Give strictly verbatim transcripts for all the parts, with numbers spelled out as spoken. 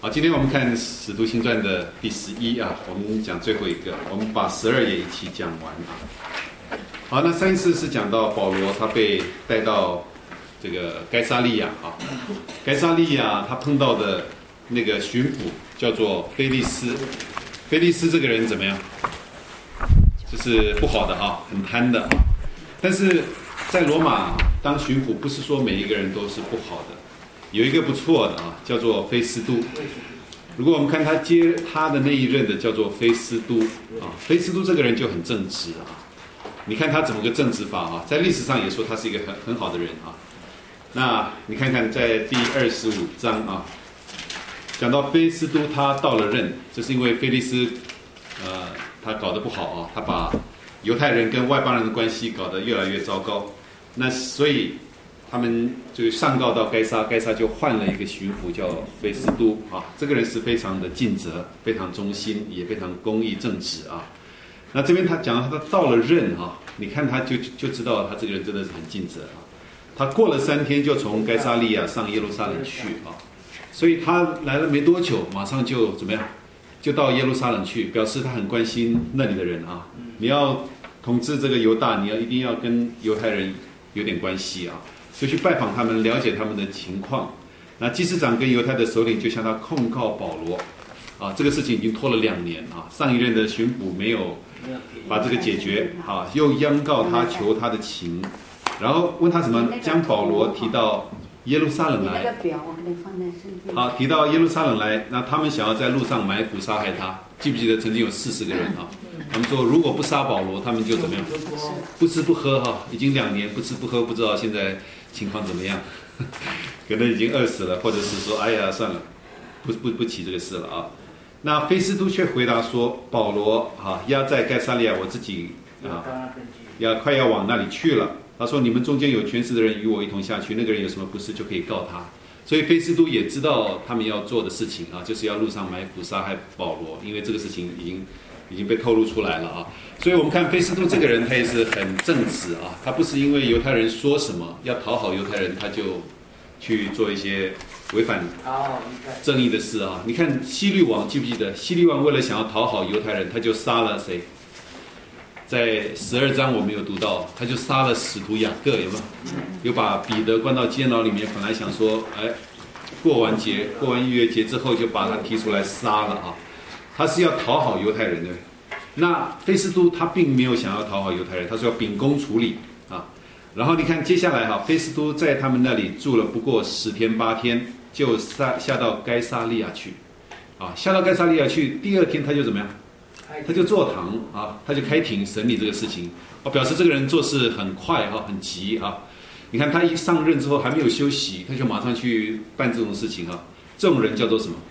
好，今天我们看《使徒行传》的第十一啊，我们讲最后一个，我们把十二页一起讲完啊。好，那上一次是讲到保罗他被带到这个该撒利亚啊，该撒利亚他碰到的那个巡抚叫做菲利斯，菲利斯这个人怎么样？就是不好的啊，很贪的啊。但是在罗马当巡抚，不是说每一个人都是不好的。有一个不错的啊，叫做菲斯都。如果我们看他接他的那一任的叫做菲斯都啊，菲斯都这个人就很正直啊。你看他怎么个正直法啊？在历史上也说他是一个很很好的人啊。那你看看在第二十五章啊，讲到菲斯都他到了任，这是因为菲利斯呃他搞得不好啊，他把犹太人跟外邦人的关系搞得越来越糟糕。那所以他们就上告到该撒，该撒就换了一个巡抚叫菲斯都啊，这个人是非常的尽责，非常忠心，也非常公义正直啊。那这边他讲他到了任啊，你看他就就知道他这个人真的是很尽责啊。他过了三天就从该撒利亚上耶路撒冷去啊，所以他来了没多久，马上就怎么样，就到耶路撒冷去，表示他很关心那里的人啊。你要统治这个犹大，你要一定要跟犹太人有点关系啊。就去拜访他们，了解他们的情况。那祭司长跟犹太的首领就向他控告保罗，啊，这个事情已经拖了两年啊，上一任的巡抚没有把这个解决，啊，又央告他求他的情，然后问他什么，将保罗提到耶路撒冷来，好，提到耶路撒冷来，那他们想要在路上埋伏杀害他。记不记得曾经有四十个人啊？他们说如果不杀保罗，他们就怎么样？不吃不喝哈，已经两年不吃不喝，不知道现在情况怎么样？可能已经饿死了，或者是说，哎呀，算了，不不不提这个事了啊。那菲斯都却回答说，保罗啊压在该撒利亚，我自己啊要快要往那里去了。他说你们中间有权势的人与我一同下去，那个人有什么不是就可以告他。所以菲斯都也知道他们要做的事情啊，就是要路上埋伏杀害保罗，因为这个事情已经已经被透露出来了啊。所以我们看菲斯都这个人，他也是很正直啊，他不是因为犹太人说什么要讨好犹太人，他就去做一些违反正义的事啊。你看希律王，记不记得希律王为了想要讨好犹太人，他就杀了谁？在十二章我们有读到，他就杀了使徒雅各，有没有？有把彼得关到监牢里面，本来想说，哎，过完节，过完逾越节之后就把他提出来杀了啊。他是要讨好犹太人的。那菲斯都他并没有想要讨好犹太人，他说要秉公处理啊。然后你看接下来哈，菲斯都在他们那里住了不过十天八天，就下下到该撒利亚去，啊，下到该撒利亚去，第二天他就怎么样？他就坐堂啊，他就开庭审理这个事情，啊，表示这个人做事很快哈，很急啊。你看他一上任之后还没有休息，他就马上去办这种事情啊。这种人叫做什么？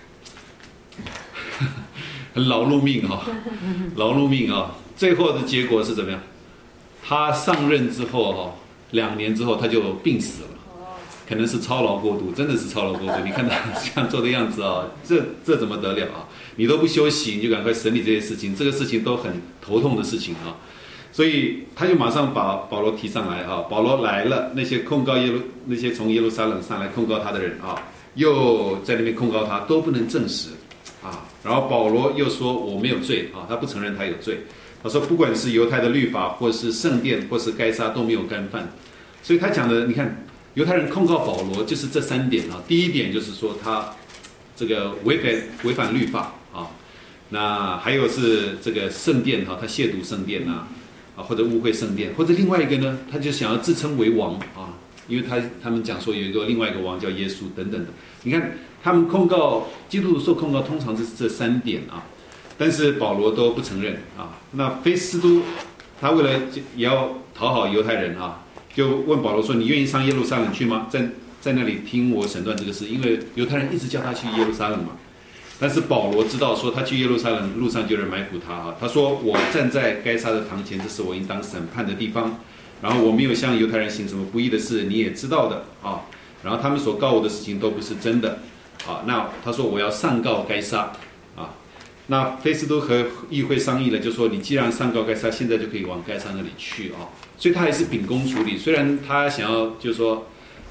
很劳碌命啊，劳碌命啊。最后的结果是怎么样？他上任之后哈，两年之后他就病死了，可能是操劳过度，真的是操劳过度。你看他这样做的样子啊，这这怎么得了啊？你都不休息，你就赶快审理这些事情，这个事情都很头痛的事情啊。所以他就马上把保罗提上来啊。保罗来了，那些控告耶路那些从耶路撒冷上来控告他的人啊，又在那边控告他，都不能证实啊。然后保罗又说我没有罪啊，他不承认他有罪。他说不管是犹太的律法，或是圣殿，或是该撒都没有干犯。所以他讲的，你看犹太人控告保罗就是这三点啊。第一点就是说他这个违反违反律法啊，那还有是这个圣殿哈，他亵渎圣殿呐，啊或者污秽圣殿，或者另外一个呢，他就想要自称为王啊，因为他他们讲说有一个另外一个王叫耶稣等等的。你看他们控告基督徒受控告通常是这三点啊，但是保罗都不承认啊。那菲斯都他为了也要讨好犹太人啊，就问保罗说：“你愿意上耶路撒冷去吗？在在那里听我审断这个事，因为犹太人一直叫他去耶路撒冷嘛。”但是保罗知道说他去耶路撒冷路上就有人埋伏他啊。他说：“我站在该撒的堂前，这是我应当审判的地方。然后我没有向犹太人行什么不义的事，你也知道的啊。然后他们所告我的事情都不是真的啊。那他说我要上告该撒啊。那菲斯都和议会商议了，就说你既然上告该撒，现在就可以往该撒那里去啊。所以他还是秉公处理，虽然他想要就是说。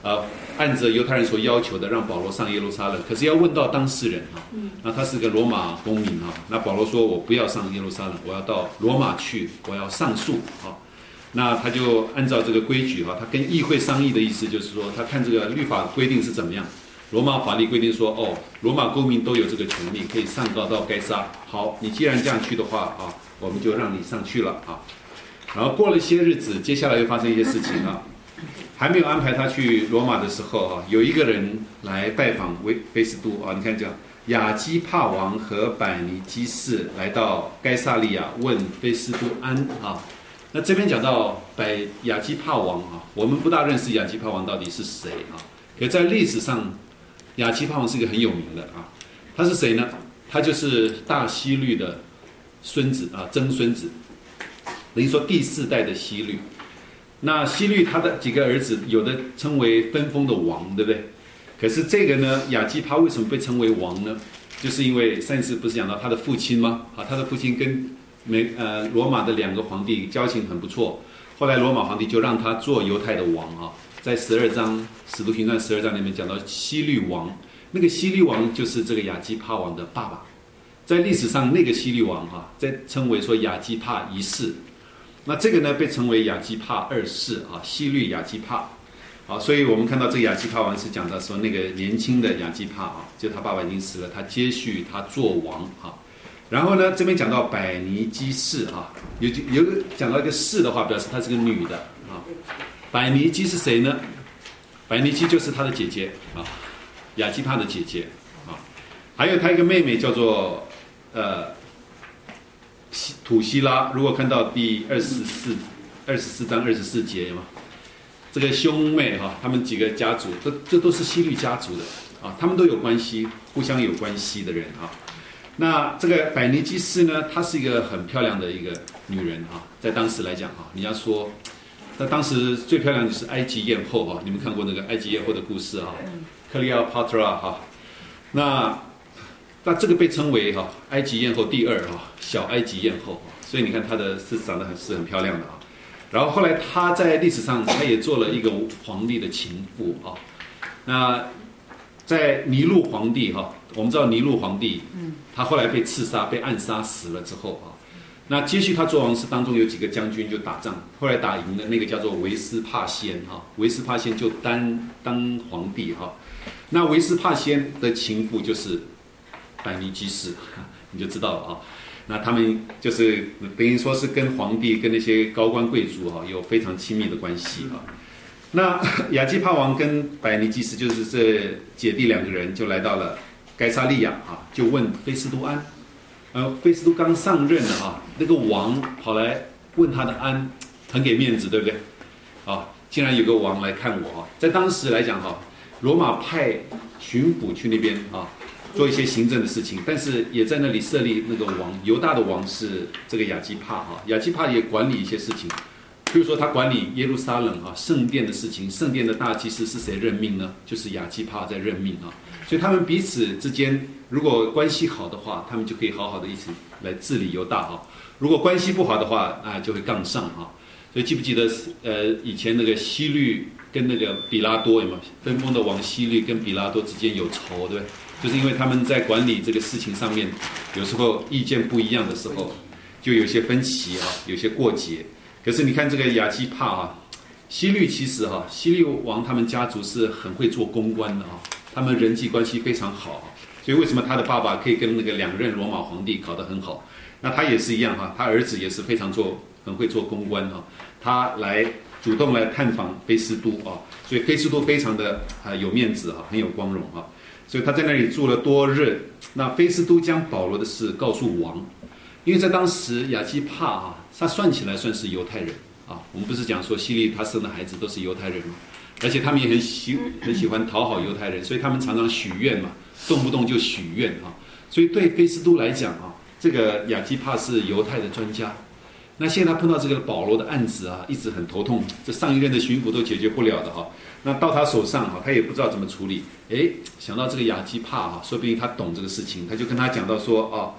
呃，按着犹太人所要求的，让保罗上耶路撒冷，可是要问到当事人啊，那他是个罗马公民啊，那保罗说我不要上耶路撒冷，我要到罗马去，我要上诉啊。那他就按照这个规矩哈，他跟议会商议的意思就是说，他看这个律法规定是怎么样。罗马法律规定说，哦，罗马公民都有这个权利，可以上告到该撒。好，你既然这样去的话啊，我们就让你上去了啊。然后过了一些日子，接下来又发生一些事情啊。还没有安排他去罗马的时候啊，有一个人来拜访维菲斯都啊，你看这样，亚基帕王和百尼基士来到该撒利亚问菲斯都安啊。那这边讲到百亚基帕王啊，我们不大认识亚基帕王到底是谁啊？可在历史上，亚基帕王是一个很有名的啊。他是谁呢？他就是大希律的孙子啊，曾孙子，等于说第四代的希律。那希律他的几个儿子，有的称为分封的王，对不对？可是这个呢，亚基帕为什么被称为王呢？就是因为上一次不是讲到他的父亲吗？啊，他的父亲跟美呃罗马的两个皇帝交情很不错，后来罗马皇帝就让他做犹太的王啊，在十二章《使徒行传》十二章里面讲到希律王，那个希律王就是这个亚基帕王的爸爸，在历史上那个希律王啊，在称为说亚基帕一世，那这个呢被称为亚基帕二世啊，希律亚基帕。好，所以我们看到这个亚基帕王是讲到说那个年轻的亚基帕啊，就他爸爸已经死了，他接续他做王啊。然后呢，这边讲到百尼基士啊，有有个讲到一个士的话，表示她是个女的啊。百尼基是谁呢？百尼基就是她的姐姐啊，亚基帕的姐姐啊。还有她一个妹妹叫做呃土希拉。如果看到第二十四二十四章二十四节嘛，这个兄妹哈、啊，他们几个家族，这这都是希律家族的啊，他们都有关系，互相有关系的人啊。那这个百尼基士呢，她是一个很漂亮的一个女人啊，在当时来讲啊，你要说，那当时最漂亮就是埃及艳后啊，你们看过那个埃及艳后的故事啊，克利奥帕特拉哈，那那这个被称为哈、啊、埃及艳后第二哈、啊，小埃及艳后，所以你看她的是长得很是很漂亮的啊。然后后来她在历史上，她也做了一个皇帝的情妇啊，那在尼禄皇帝哈。我们知道尼禄皇帝，他后来被刺杀、被暗杀死了之后啊，那接续他做王室当中有几个将军就打仗，后来打赢了那个叫做维斯帕先哈，维斯帕先就当当皇帝哈。那维斯帕先的情妇就是百尼基士，你就知道了啊。那他们就是等于说是跟皇帝、跟那些高官贵族哈有非常亲密的关系啊。那亚基帕王跟百尼基士就是这姐弟两个人就来到了该撒利亚啊，就问菲斯都安，呃，菲斯都刚上任了啊，那个王跑来问他的安，很给面子，对不对？啊，竟然有个王来看我啊，在当时来讲哈，罗马派巡抚去那边啊，做一些行政的事情，但是也在那里设立那个王，犹大的王是这个亚基帕哈，亚基帕也管理一些事情，比如说他管理耶路撒冷啊圣殿的事情，圣殿的大祭司是谁任命呢？就是亚基帕在任命啊。所以他们彼此之间如果关系好的话，他们就可以好好的一起来治理犹大哈。如果关系不好的话，啊就会杠上哈。所以记不记得呃以前那个希律跟那个比拉多有没有分封的王希律跟比拉多之间有仇，对不对？就是因为他们在管理这个事情上面，有时候意见不一样的时候，就有些分歧啊，有些过节。可是你看这个亚基帕啊，希律其实哈、啊，希律王他们家族是很会做公关的啊。他们人际关系非常好，所以为什么他的爸爸可以跟那个两任罗马皇帝搞得很好？那他也是一样哈，他儿子也是非常做很会做公关哈，他来主动来探访菲斯都啊，所以菲斯都非常的啊有面子哈，很有光荣啊，所以他在那里住了多日。那菲斯都将保罗的事告诉王，因为在当时亚基帕啊，他算起来算是犹太人啊，我们不是讲说希律他生的孩子都是犹太人吗？而且他们也很喜很喜欢讨好犹太人，所以他们常常许愿嘛，动不动就许愿啊。所以对菲斯都来讲啊，这个亚基帕是犹太的专家。那现在他碰到这个保罗的案子啊，一直很头痛，这上一任的巡抚都解决不了的哈。那到他手上哈，他也不知道怎么处理。哎，想到这个亚基帕哈，说不定他懂这个事情，他就跟他讲到说啊，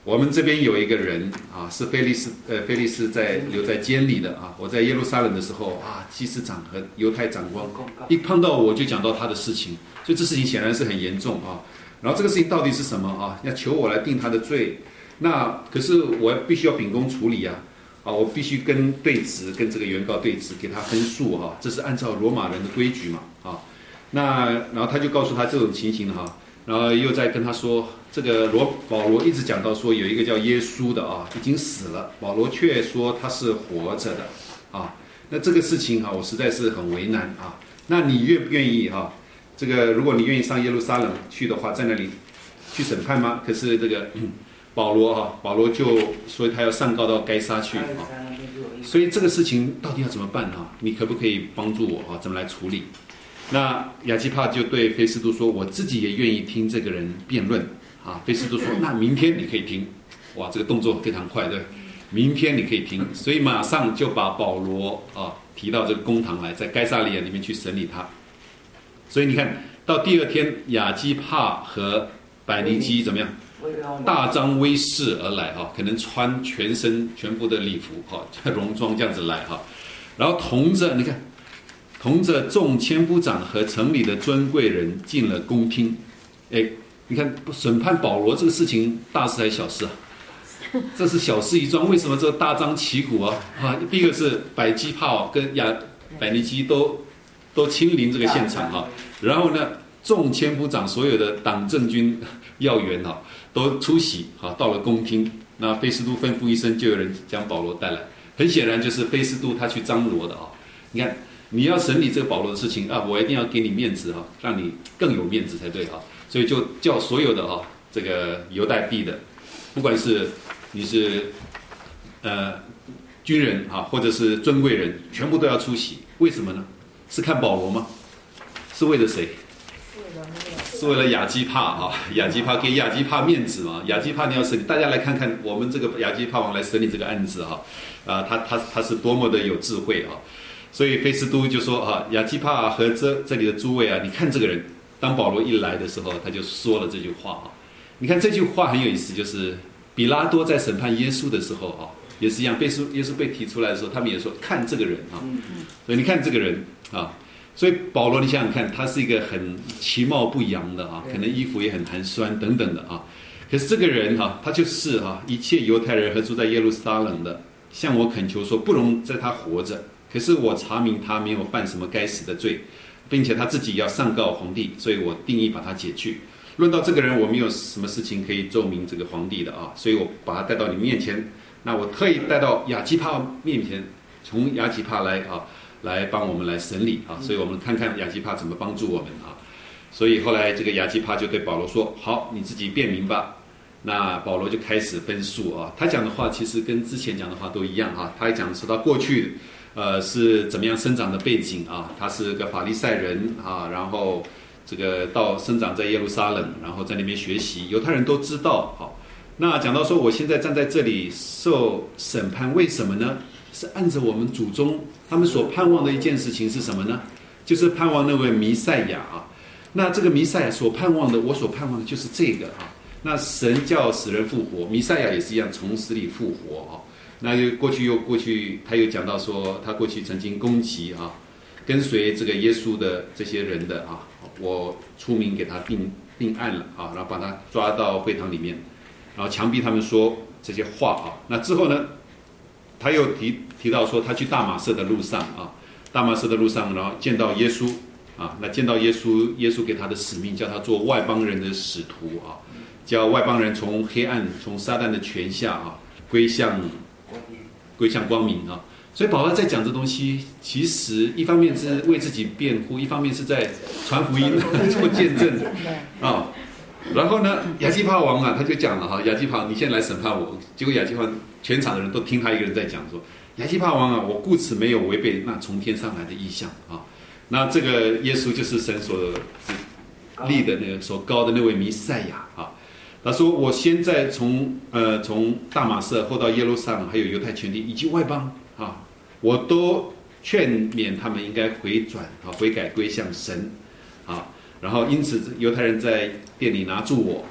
我们这边有一个人啊，是菲利斯呃菲利斯在留在监里的啊。我在耶路撒冷的时候啊，祭司长和犹太长官一碰到我就讲到他的事情，所以这事情显然是很严重啊。然后这个事情到底是什么啊？要求我来定他的罪，那可是我必须要秉公处理啊。啊，我必须跟对质，跟这个原告对质，给他分数哈、啊，这是按照罗马人的规矩嘛啊。那然后他就告诉他这种情形哈、啊，然后又在跟他说，这个罗保罗一直讲到说有一个叫耶稣的啊，已经死了，保罗却说他是活着的啊。那这个事情哈、啊，我实在是很为难啊。那你愿不愿意哈、啊？这个如果你愿意上耶路撒冷去的话，在那里去审判吗？可是这个。嗯保罗哈，保罗就说他要上告到该撒去啊，所以这个事情到底要怎么办哈？你可不可以帮助我啊？怎么来处理？那亚基帕就对菲斯都说：“我自己也愿意听这个人辩论啊。”菲斯都说：“那明天你可以听。”哇，这个动作非常快，对，明天你可以听，所以马上就把保罗啊提到这个公堂来，在该撒利亚里面去审理他。所以你看到第二天，亚基帕和百尼基怎么样？大张威势而来哈，可能穿全身全部的礼服哈，戎装这样子来哈，然后同着你看，同着众千夫长和城里的尊贵人进了宫厅，哎，你看审判保罗这个事情大事还是小事啊？这是小事一桩，为什么这个大张旗鼓啊？啊，第一个是百基帕跟亚百尼基都都亲临这个现场哈，然后呢，众千夫长所有的党政军要员哈。都出席啊，到了宫厅，那菲斯都吩咐一声，就有人将保罗带来。很显然就是菲斯都他去张罗的啊。你看，你要审理这个保罗的事情啊，我一定要给你面子啊，让你更有面子才对啊。所以就叫所有的啊，这个犹太地的，不管是你是呃军人啊，或者是尊贵人，全部都要出席。为什么呢？是看保罗吗？是为了谁？是为了亚基帕哈，亚基帕给亚基帕面子嘛。亚基帕你要审理，大家来看看我们这个亚基帕王来审理这个案子哈，啊，他他他是多么的有智慧啊！所以菲斯都就说啊，亚基帕和这这里的诸位啊，你看这个人，当保罗一来的时候，他就说了这句话啊。你看这句话很有意思，就是比拉多在审判耶稣的时候啊，也是一样，被耶稣被提出来的时候，他们也说看这个人啊，所以你看这个人啊。所以保罗，你想想看，他是一个很其貌不扬的啊，可能衣服也很寒酸等等的啊。可是这个人哈、啊，他就是哈、啊，一切犹太人和住在耶路撒冷的，向我恳求说，不容在他活着。可是我查明他没有犯什么该死的罪，并且他自己要上告皇帝，所以我定义把他解去。论到这个人，我没有什么事情可以奏明这个皇帝的啊，所以我把他带到你面前。那我特意带到亚基帕面前，从亚基帕来啊。来帮我们来审理啊，所以我们看看亚基帕怎么帮助我们啊。所以后来这个亚基帕就对保罗说：“好，你自己辩明吧。”那保罗就开始分述啊，他讲的话其实跟之前讲的话都一样啊。他讲说他过去呃是怎么样生长的背景啊，他是个法利赛人啊，然后这个到生长在耶路撒冷，然后在那边学习，犹太人都知道。好，那讲到说我现在站在这里受审判，为什么呢？是按着我们祖宗他们所盼望的一件事情是什么呢？就是盼望那位弥赛亚啊。那这个弥赛亚所盼望的，我所盼望的就是这个啊。那神叫死人复活，弥赛亚也是一样从死里复活啊。那又过去又过去，他又讲到说，他过去曾经攻击啊，跟随这个耶稣的这些人的啊，我出名给他定定案了啊，然后把他抓到会堂里面，然后强逼他们说这些话啊。那之后呢？他又提提到说，他去大马色的路上啊，大马色的路上，然后见到耶稣啊，那见到耶稣，耶稣给他的使命叫他做外邦人的使徒啊，叫外邦人从黑暗、从撒旦的权下啊，归向归向光明啊。所以保罗在讲这东西，其实一方面是为自己辩护，一方面是在传福音、做见证啊。然后呢，亚基帕王啊，他就讲了哈，亚基帕，你现在来审判我。结果亚基帕全场的人都听他一个人在讲说，亚基帕王啊，我故此没有违背那从天上来的意象啊。那这个耶稣就是神所立的那个所高的那位弥赛亚啊。他说，我现在从呃从大马色后到耶路撒冷，还有犹太全地以及外邦啊，我都劝勉他们应该回转啊，悔改归向神啊。然后因此犹太人在店里拿住我啊，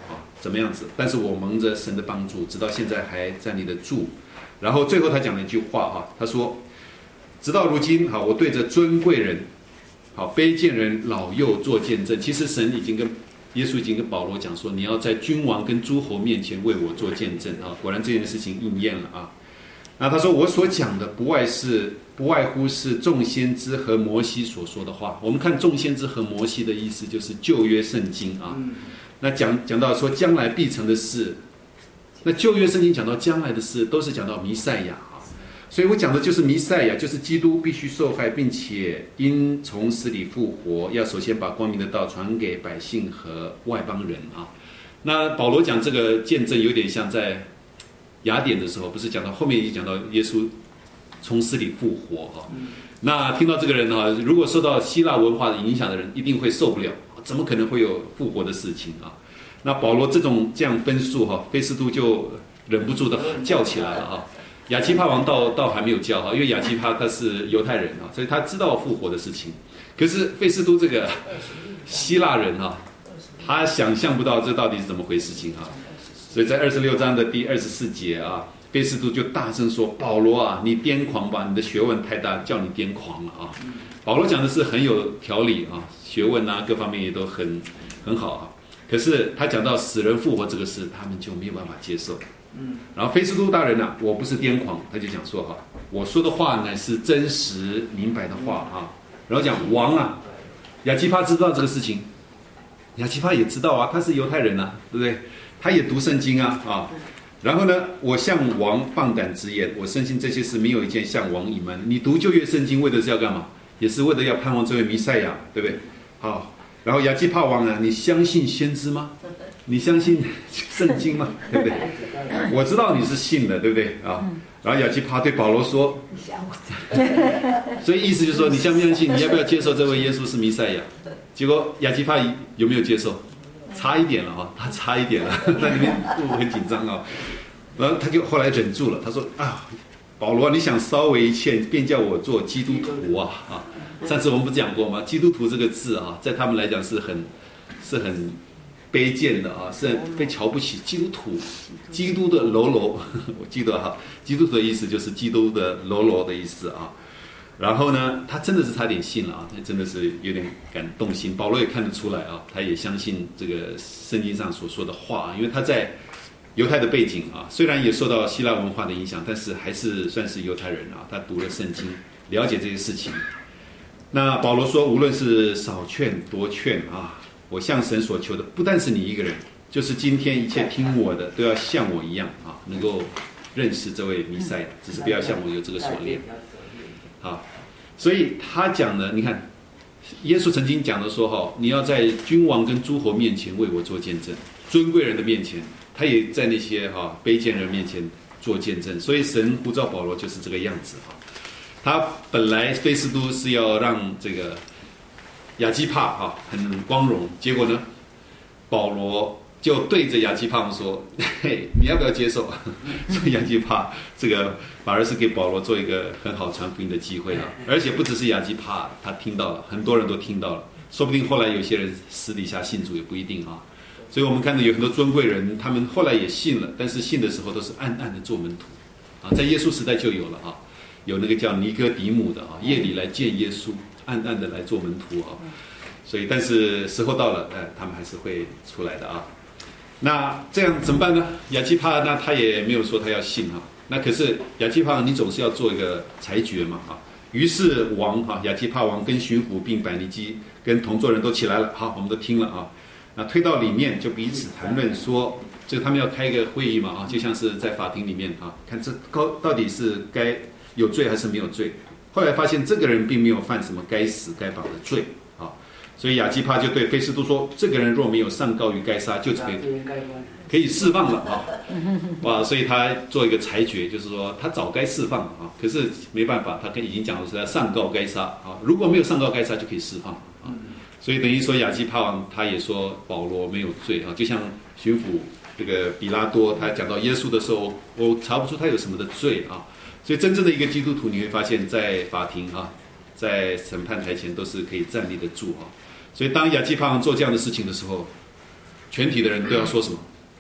怎么样子，但是我蒙着神的帮助，直到现在还站立得住。然后最后他讲了一句话哈，他说，直到如今哈，我对着尊贵人、好卑贱人、老幼做见证。其实神已经跟耶稣已经跟保罗讲说，你要在君王跟诸侯面前为我做见证啊。果然这件事情应验了啊。那他说我所讲的不外是不外乎是众先知和摩西所说的话。我们看众先知和摩西的意思就是旧约圣经啊。那讲讲到说将来必成的事，那旧约圣经讲到将来的事，都是讲到弥赛亚啊。所以我讲的就是弥赛亚，就是基督必须受害，并且因从死里复活，要首先把光明的道传给百姓和外邦人啊。那保罗讲这个见证有点像在雅典的时候，不是讲到后面已经讲到耶稣从死里复活啊。那听到这个人啊，如果受到希腊文化的影响的人，一定会受不了，怎么可能会有复活的事情啊？那保罗这种这样分数哈，菲斯都就忍不住的叫起来了啊。亚基帕王倒倒还没有叫哈，因为亚基帕他是犹太人啊，所以他知道复活的事情。可是菲斯都这个希腊人啊，他想象不到这到底是怎么回事情啊。所以在二十六章的第二十四节啊，菲斯都就大声说：“保罗啊，你癫狂吧！你的学问太大，叫你癫狂了啊！”保罗讲的是很有条理啊，学问啊各方面也都很很好啊。可是他讲到死人复活这个事，他们就没有办法接受。然后菲斯都大人啊，我不是癫狂，他就讲说哈，我说的话乃是真实明白的话啊。然后讲王啊，亚基帕知道这个事情，亚基帕也知道啊，他是犹太人啊，对不对？他也读圣经啊啊。然后呢，我向王放胆直言，我深信这些事没有一件向王隐瞒。你读旧约圣经为的是要干嘛？也是为了要盼望这位弥赛亚，对不对？好。然后亚基帕王啊，你相信先知吗？你相信圣经吗？对不对？我知道你是信的，对不对啊？然后亚基帕对保罗说，所以意思就是说，你相不相信？你要不要接受这位耶稣是弥赛亚？结果亚基帕有没有接受？差一点了啊，他差一点了，在里面很紧张啊。然后他就后来忍住了，他说啊，保罗，你想稍微欠，便叫我做基督徒啊啊！上次我们不讲过吗？基督徒这个字啊，在他们来讲是很是很卑贱的啊，是被瞧不起。基督徒，基督的喽啰，我记得哈，基督徒的意思就是基督的喽啰的意思啊。然后呢，他真的是差点信了啊，他真的是有点感动心。保罗也看得出来啊，他也相信这个圣经上所说的话，因为他在犹太的背景啊，虽然也受到希腊文化的影响，但是还是算是犹太人啊。他读了圣经，了解这些事情。那保罗说，无论是少劝多劝啊，我向神所求的不但是你一个人，就是今天一切听我的都要像我一样啊，能够认识这位弥赛亚，只是不要像我有这个锁链啊。所以他讲的，你看，耶稣曾经讲的说哈，你要在君王跟诸侯面前为我做见证，尊贵人的面前，他也在那些哈卑贱人面前做见证。所以神呼召保罗就是这个样子哈。他本来菲斯都是要让这个亚基帕啊很光荣，结果呢，保罗就对着亚基帕说：“嘿，你要不要接受？”所以亚基帕这个反而是给保罗做一个很好传福音的机会啊！而且不只是亚基帕，他听到了，很多人都听到了，说不定后来有些人私底下信主也不一定啊。所以我们看到有很多尊贵人，他们后来也信了，但是信的时候都是暗暗的做门徒啊，在耶稣时代就有了啊。有那个叫尼哥底母的啊，夜里来见耶稣，暗暗的来做门徒啊。所以，但是时候到了，呃，他们还是会出来的啊。那这样怎么办呢？亚基帕那他也没有说他要信啊。那可是亚基帕，你总是要做一个裁决嘛啊。于是王啊，亚基帕王跟巡抚并百尼基跟同座人都起来了，好，我们都听了啊。那推到里面就彼此谈论说，这个他们要开一个会议嘛啊，就像是在法庭里面啊，看这高到底是该有罪还是没有罪。后来发现这个人并没有犯什么该死该绑的罪啊，所以亚基帕就对菲斯都说，这个人若没有上告于该杀，就可以可以释放了啊。哇，所以他做一个裁决，就是说他早该释放啊，可是没办法，他跟已经讲的是他上告该杀啊，如果没有上告该杀就可以释放啊。所以等于说亚基帕王他也说保罗没有罪啊，就像巡抚这个比拉多他讲到耶稣的时候，我查不出他有什么的罪啊。所以真正的一个基督徒，你会发现在法庭啊，在审判台前都是可以站立得住啊。所以当亚基帕王做这样的事情的时候，全体的人都要说什么？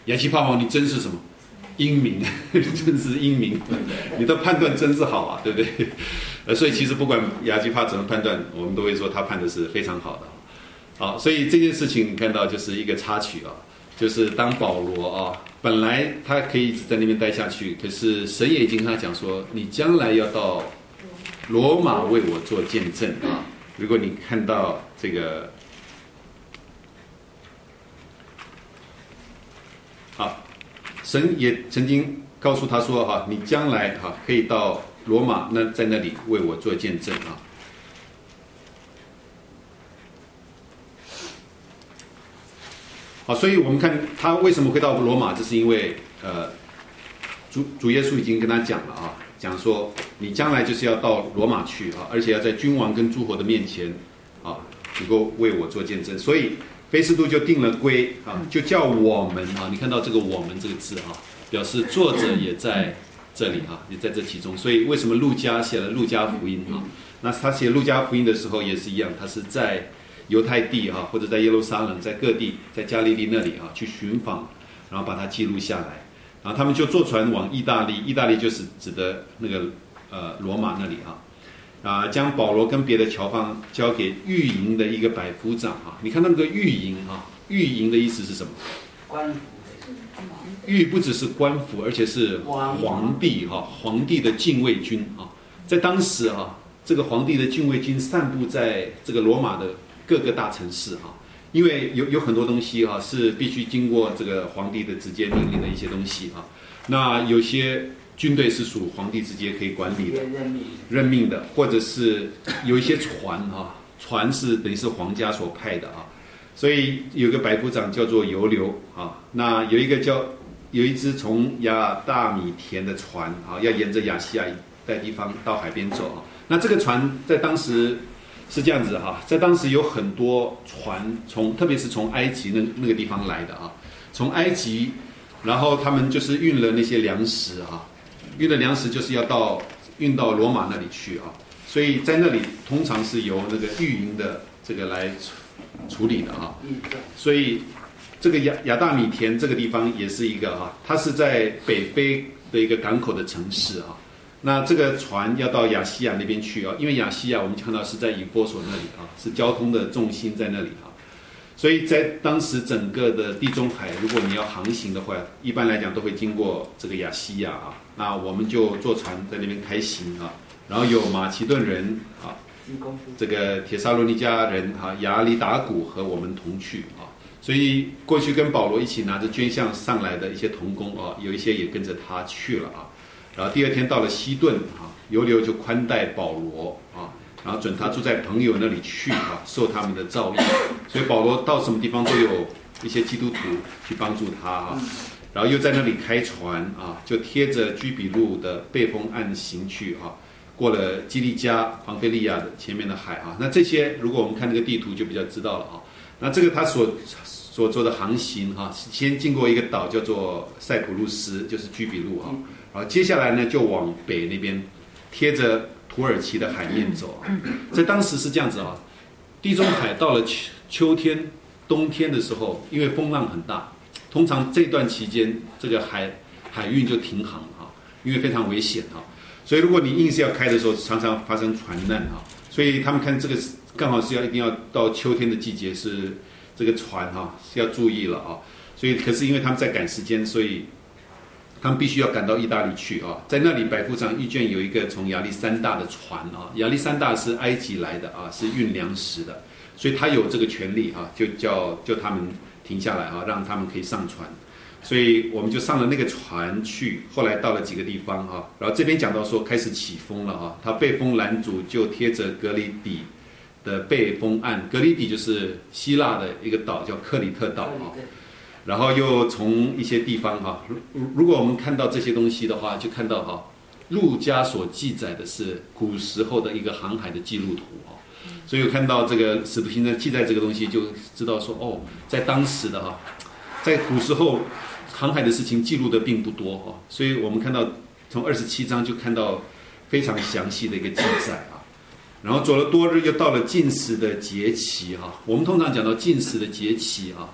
亚基帕王，你真是什么英明，真是英明，你的判断真是好啊，对不对？呃，所以其实不管亚基帕怎么判断，我们都会说他判的是非常好的。好，所以这件事情你看到就是一个插曲啊，就是当保罗啊，本来他可以一直在那边待下去，可是神也已经跟他讲说，你将来要到罗马为我做见证啊。如果你看到这个，好，神也曾经告诉他说哈，你将来哈可以到罗马，那在那里为我做见证啊。好，所以我们看他为什么会到罗马，这是因为呃，主主耶稣已经跟他讲了啊，讲说你将来就是要到罗马去啊，而且要在君王跟诸侯的面前啊，能够为我做见证。所以菲斯都就定了规啊，就叫我们啊，你看到这个“我们”这个字啊，表示作者也在这里啊，也在这其中。所以为什么路加写了《路加福音》啊？那他写《路加福音》的时候也是一样，他是在犹太地哈，或者在耶路撒冷，在各地，在加利利那里啊，去寻访，然后把它记录下来，然后他们就坐船往意大利，意大利就是指的那个呃罗马那里啊，啊，将保罗跟别的侨方交给御营的一个百夫长啊，你看那个御营啊，御营的意思是什么？ 官府。 御不只是官府，而且是皇帝哈，皇帝的禁卫军啊，在当时啊，这个皇帝的禁卫军散布在这个罗马的各个大城市哈，因为有有很多东西哈是必须经过这个皇帝的直接命令的一些东西哈。那有些军队是属皇帝直接可以管理的，任命的，或者是有一些船哈，船是等于是皇家所派的啊。所以有个百夫长叫做尤留啊，那有一个叫有一只从亚大米田的船啊，要沿着亚细亚一带地方到海边走啊。那这个船在当时是这样子哈，在当时有很多船从，特别是从埃及那那个地方来的啊，从埃及，然后他们就是运了那些粮食啊，运的粮食就是要到运到罗马那里去啊，所以在那里通常是由那个御营的这个来处理的啊，所以这个亚亚大米田这个地方也是一个哈，它是在北非的一个港口的城市啊。那这个船要到亚细亚那边去啊，因为亚细亚我们看到是在以弗所那里啊，是交通的重心在那里啊，所以在当时整个的地中海，如果你要航行的话，一般来讲都会经过这个亚细亚啊。那我们就坐船在那边开行啊，然后有马其顿人啊，这个帖撒罗尼迦人啊，亚里达古和我们同去啊。所以过去跟保罗一起拿着捐项上来的一些同工啊，有一些也跟着他去了啊。然后第二天到了西顿啊，尤留就宽待保罗啊，然后准他住在朋友那里去啊，受他们的照应。所以保罗到什么地方都有一些基督徒去帮助他啊，然后又在那里开船啊，就贴着居比路的背风岸行去啊，过了基利加、庞菲利亚的前面的海啊。那这些如果我们看那个地图就比较知道了啊。那这个他所所做的航行哈，先经过一个岛叫做塞浦路斯，就是居比路啊。然后接下来呢，就往北那边贴着土耳其的海面走啊。在当时是这样子啊，地中海到了秋秋天、冬天的时候，因为风浪很大，通常这段期间这个海海运就停航啊，因为非常危险啊。所以如果你硬是要开的时候，常常发生船难啊。所以他们看这个刚好是要一定要到秋天的季节，是这个船哈是要注意了啊。所以可是因为他们在赶时间，所以他们必须要赶到意大利去啊，在那里百夫长遇见有一个从亚历山大的船啊，亚历山大是埃及来的啊，是运粮食的，所以他有这个权利啊，就叫叫他们停下来啊，让他们可以上船，所以我们就上了那个船去，后来到了几个地方啊，然后这边讲到说开始起风了啊，他被风拦阻，就贴着格里底的背风岸，格里底就是希腊的一个岛叫克里特岛啊。然后又从一些地方哈，如如果我们看到这些东西的话，就看到哈，路加所记载的是古时候的一个航海的记录图哈，所以我看到这个使徒行传记载这个东西，就知道说哦，在当时的哈，在古时候航海的事情记录的并不多哈，所以我们看到从二十七章就看到非常详细的一个记载啊。然后走了多日，又到了禁食的节期哈，我们通常讲到禁食的节期啊。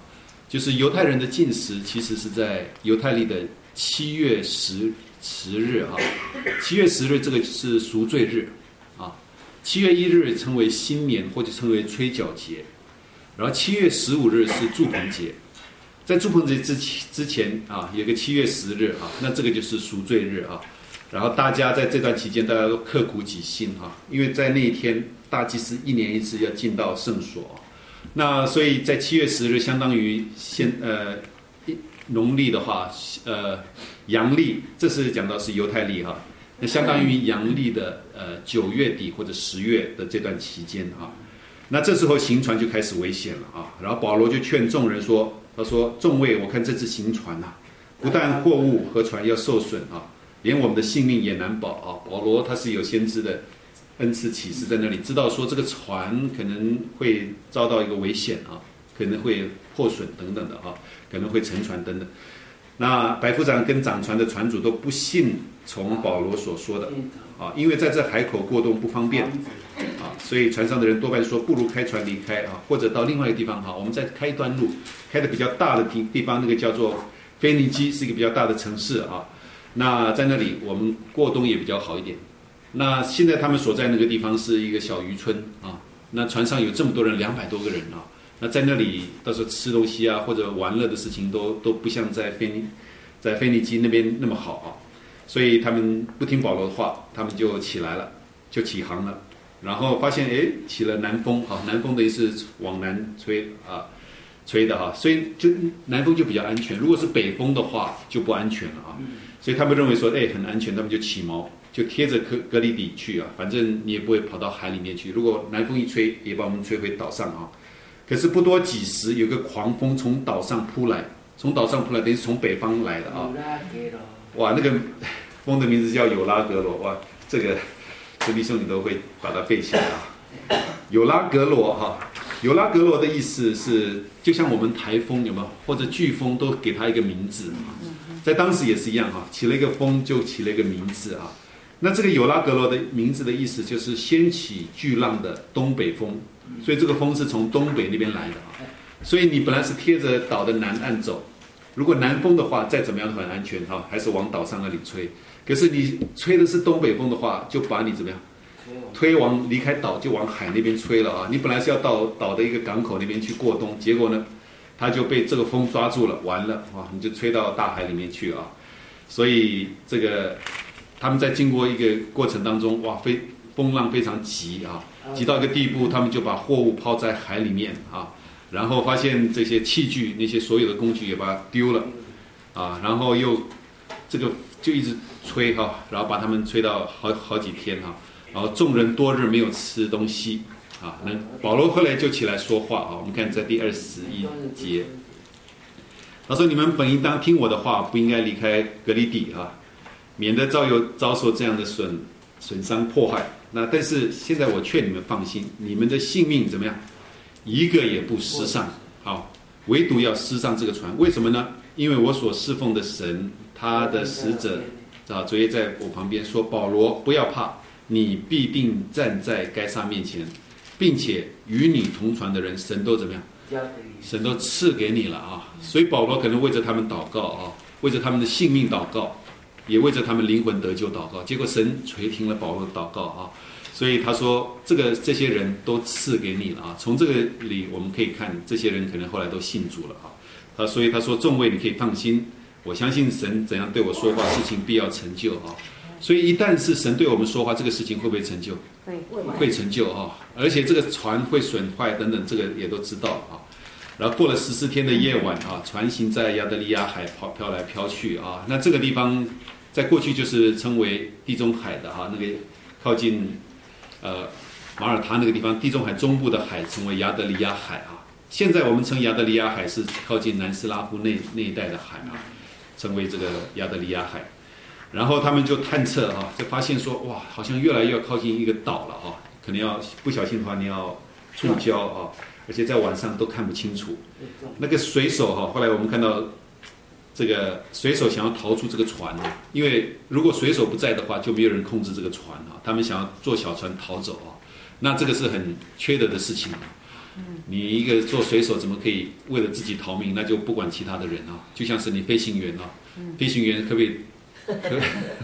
就是犹太人的禁食其实是在犹太历的七月十十日啊，七月十日这个是赎罪日啊，七月一日称为新年或者称为吹角节，然后七月十五日是住棚节。在住棚节之之前啊，有个七月十日啊，那这个就是赎罪日啊。然后大家在这段期间，大家都刻苦己心啊，因为在那一天，大祭司一年一次要进到圣所。那所以在七月十日，相当于现呃农历的话，呃阳历，这是讲到是犹太历哈、啊，那相当于阳历的呃九月底或者十月的这段期间啊。那这时候行船就开始危险了啊。然后保罗就劝众人说。他说：“众位，我看这次行船啊，不但货物和船要受损啊，连我们的性命也难保啊。”保罗他是有先知的恩赐启示在那里，知道说这个船可能会遭到一个危险啊，可能会破损等等的啊，可能会沉船等等。那百夫长跟掌船的船主都不信从保罗所说的啊，因为在这海口过冬不方便啊，所以船上的人多半说不如开船离开啊，或者到另外一个地方哈，我们再开一段路，开的比较大的地地方，那个叫做腓尼基，是一个比较大的城市啊。那在那里我们过冬也比较好一点。那现在他们所在那个地方是一个小渔村啊，那船上有这么多人，两百多个人啊。那在那里到时候吃东西啊或者玩乐的事情都都不像在腓尼在腓尼基那边那么好啊，所以他们不听保罗的话，他们就起来了，就起航了。然后发现哎起了南风啊，南风的意思是往南吹啊吹的哈，所以就南风就比较安全。如果是北风的话就不安全了啊，所以他们认为说哎很安全，他们就起锚，就贴着格格里底去啊，反正你也不会跑到海里面去。如果南风一吹，也把我们吹回岛上啊。可是不多几时，有个狂风从岛上扑来，从岛上扑来，等于是从北方来的啊。哇，那个风的名字叫有拉格罗，哇，这个这弟兄你都会把它背起来啊。有拉格罗哈，有拉格罗的意思是，就像我们台风有没有，或者飓风都给它一个名字啊，在当时也是一样哈，起了一个风就起了一个名字啊。那这个有拉格罗的名字的意思就是掀起巨浪的东北风。所以这个风是从东北那边来的啊，所以你本来是贴着岛的南岸走，如果南风的话，再怎么样都很安全哈，还是往岛上那里吹。可是你吹的是东北风的话，就把你怎么样，推往离开岛就往海那边吹了啊。你本来是要到岛的一个港口那边去过冬，结果呢，它就被这个风抓住了，完了啊，你就吹到大海里面去啊。所以这个他们在经过一个过程当中，哇，非风浪非常急啊。急到一个地步，他们就把货物抛在海里面啊，然后发现这些器具、那些所有的工具也把它丢了啊，然后又这个就一直吹哈、啊，然后把他们吹到好好几天哈、啊，然后众人多日没有吃东西啊。那保罗后来就起来说话啊，我们看在第二十一节，他说：“你们本应当听我的话，不应该离开格里底啊，免得遭有遭受这样的损损伤破坏。”那但是现在我劝你们放心，你们的性命怎么样，一个也不失上，好，唯独要失上这个船。为什么呢？因为我所侍奉的神，他的使者啊，昨夜在我旁边说：“保罗，不要怕，你必定站在该撒面前，并且与你同船的人，神都怎么样？神都赐给你了啊！”所以保罗可能为着他们祷告啊，为着他们的性命祷告。也为着他们灵魂得救祷告，结果神垂听了保罗的祷告啊，所以他说这个这些人都赐给你了啊。从这个里我们可以看，这些人可能后来都信主了啊。他所以他说众位你可以放心，我相信神怎样对我说话，事情必要成就啊。所以一旦是神对我们说话，这个事情会不会成就？会会成就啊。而且这个船会损坏等等，这个也都知道啊。然后过了十四天的夜晚啊，船行在亚得里亚海飘飘来飘去啊。那这个地方在过去就是称为地中海的哈、啊，那个靠近呃马耳他那个地方，地中海中部的海称为亚得里亚海啊。现在我们称亚得里亚海是靠近南斯拉夫那那一带的海啊，称为这个亚得里亚海。然后他们就探测啊，就发现说哇，好像越来越靠近一个岛了啊，可能要不小心的话你要触礁啊。而且在晚上都看不清楚。那个水手哈，后来我们看到这个水手想要逃出这个船啊，因为如果水手不在的话，就没有人控制这个船啊。他们想要坐小船逃走啊，那这个是很缺德的事情啊。 你一个做水手怎么可以为了自己逃命，那就不管其他的人啊，就像是你飞行员啊，飞行员可不可以可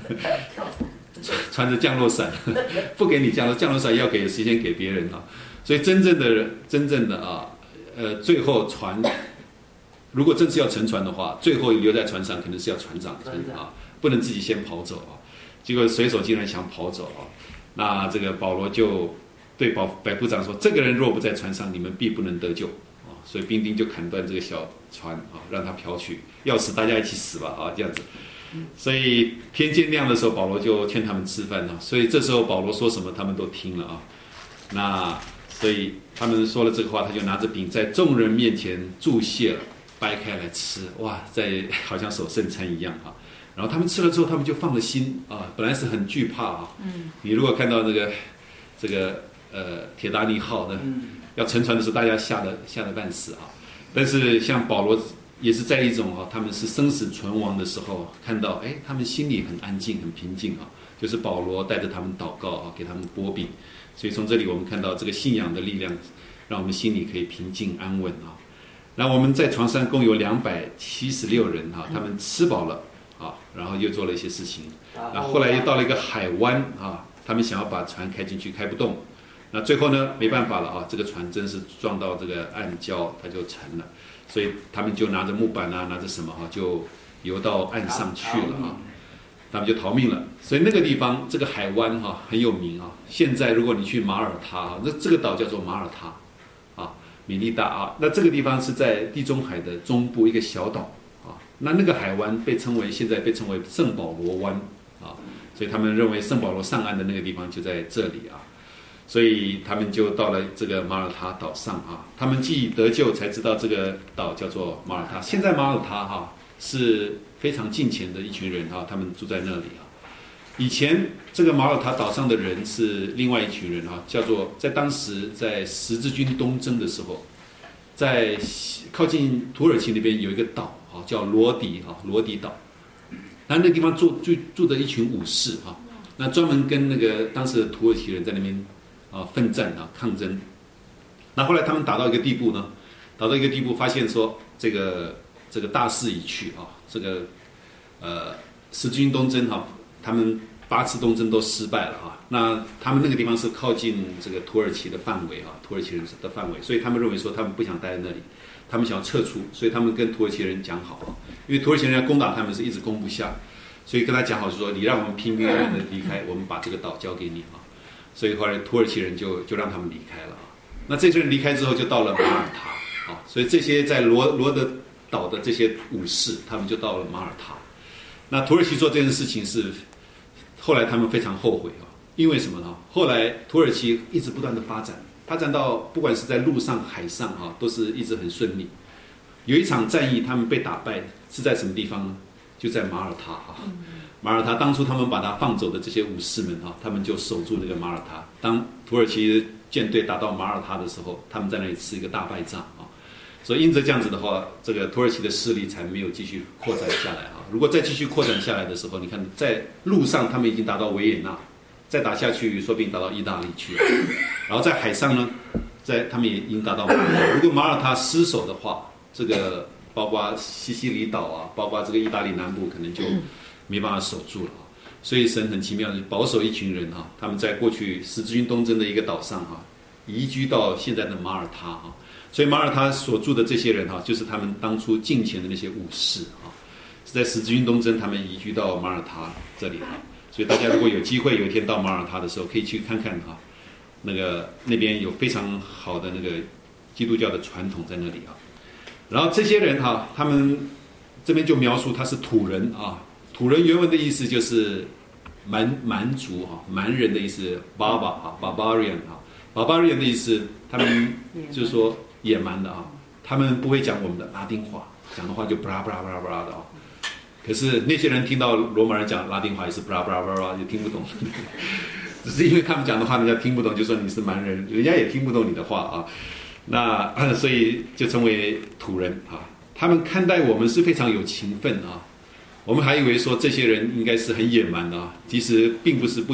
穿着降落伞，不给你降落降落伞要给时间给别人啊，所以真正的真正的啊，呃，最后船如果真是要沉船的话，最后留在船上可能是要船长啊，不能自己先跑走啊。结果水手竟然想跑走啊，那这个保罗就对百百夫长说：“这个人若不在船上，你们必不能得救啊！”所以兵丁就砍断这个小船啊，让他漂去，要死大家一起死吧啊，这样子。所以天渐亮的时候，保罗就劝他们吃饭啊。所以这时候保罗说什么，他们都听了啊。那所以他们说了这个话，他就拿着饼在众人面前祝谢了，掰开来吃，哇，在好像守圣餐一样啊。然后他们吃了之后，他们就放了心啊。本来是很惧怕啊。嗯。你如果看到那个这个呃铁达尼号呢，要沉船的时候，大家吓得吓得半死啊。但是像保罗也是在一种啊，他们是生死存亡的时候，看到哎，他们心里很安静、很平静啊。就是保罗带着他们祷告啊，给他们拨饼。所以从这里我们看到这个信仰的力量，让我们心里可以平静安稳啊。那我们在船上共有两百七十六人啊，他们吃饱了啊，然后又做了一些事情。那后来又到了一个海湾啊，他们想要把船开进去，开不动。那最后呢，没办法了啊，这个船真是撞到这个暗礁，它就沉了。所以他们就拿着木板啊，拿着什么哈，就游到岸上去了啊。他们就逃命了。所以那个地方，这个海湾哈很有名啊。现在如果你去马耳他，那这个岛叫做马耳他啊，米利大啊。那这个地方是在地中海的中部一个小岛啊。那那个海湾被称为现在被称为圣保罗湾啊，所以他们认为圣保罗上岸的那个地方就在这里啊。所以他们就到了这个马耳他岛上啊。他们既得救，才知道这个岛叫做马耳他。现在马耳他哈是非常近前的一群人啊，他们住在那里啊。以前这个马耳他岛上的人是另外一群人啊，叫做在当时在十字军东征的时候，在靠近土耳其那边有一个岛啊，叫罗底啊，罗底岛。那那个地方住住住着一群武士啊，那专门跟那个当时的土耳其人在那边啊奋战啊抗争。那后来他们打到一个地步呢，打到一个地步，发现说这个这个大势已去啊，这个呃十字军东征哈、啊，他们八次东征都失败了啊。那他们那个地方是靠近这个土耳其的范围啊，土耳其人的范围，所以他们认为说他们不想待在那里，他们想要撤出，所以他们跟土耳其人讲好啊，因为土耳其人要攻打他们是一直攻不下，所以跟他讲好是说你让我们平平安安的离开，我们把这个岛交给你啊。所以后来土耳其人就就让他们离开了啊。那这些人离开之后就到了马耳他啊，所以这些在罗罗德岛的这些武士，他们就到了马耳他。那土耳其做这件事情是后来他们非常后悔啊，因为什么呢？后来土耳其一直不断的发展，发展到不管是在陆上、海上啊，都是一直很顺利。有一场战役，他们被打败是在什么地方呢？就在马耳他啊。马耳他当初他们把他放走的这些武士们啊，他们就守住那个马耳他。当土耳其舰队打到马耳他的时候，他们在那里吃一个大败仗啊。所以因着这样子的话，这个土耳其的势力才没有继续扩展下来啊。如果再继续扩展下来的时候，你看在陆上他们已经达到维也纳，再打下去说不定达到意大利去了。然后在海上呢，在他们也已经达到马耳他。如果马耳他失守的话，这个包括西西里岛啊，包括这个意大利南部，可能就没办法守住了啊。所以神很奇妙的保守一群人啊，他们在过去十字军东征的一个岛上啊，移居到现在的马耳他啊。所以马耳他所住的这些人哈、啊，就是他们当初进前的那些武士啊，是在十字军东征他们移居到马耳他这里啊。所以大家如果有机会有一天到马耳他的时候，可以去看看哈、啊，那个那边有非常好的那个基督教的传统在那里啊。然后这些人哈、啊，他们这边就描述他是土人啊，土人原文的意思就是蛮蛮族哈、啊，蛮人的意思 ，barbar 啊 ，barbarian 啊 ，barbarian 的意思，他们就是说。野蛮的啊，他们不会讲我们的拉丁话，讲的话就布拉布拉布拉布拉的啊。可是那些人听到罗马人讲拉丁话也是布拉布拉布拉，就听不懂。只是因为他们讲的话人家听不懂，就说你是蛮人，人家也听不懂你的话啊。那所以就成为土人啊。他们看待我们是非常有情分啊。我们还以为说这些人应该是很野蛮的啊，其实并不是不野，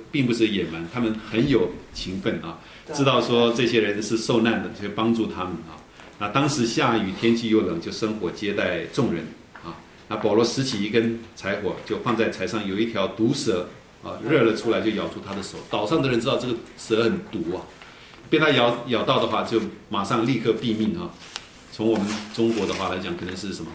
并不是野蛮，他们很有情分啊，知道说这些人是受难的，就帮助他们啊。那当时下雨，天气又冷，就生火接待众人啊。那保罗拾起一根柴火，就放在柴上，有一条毒蛇啊，热了出来，就咬住他的手。岛上的人知道这个蛇很毒啊，被他咬咬到的话，就马上立刻毙命啊。从我们中国的话来讲，可能是什么？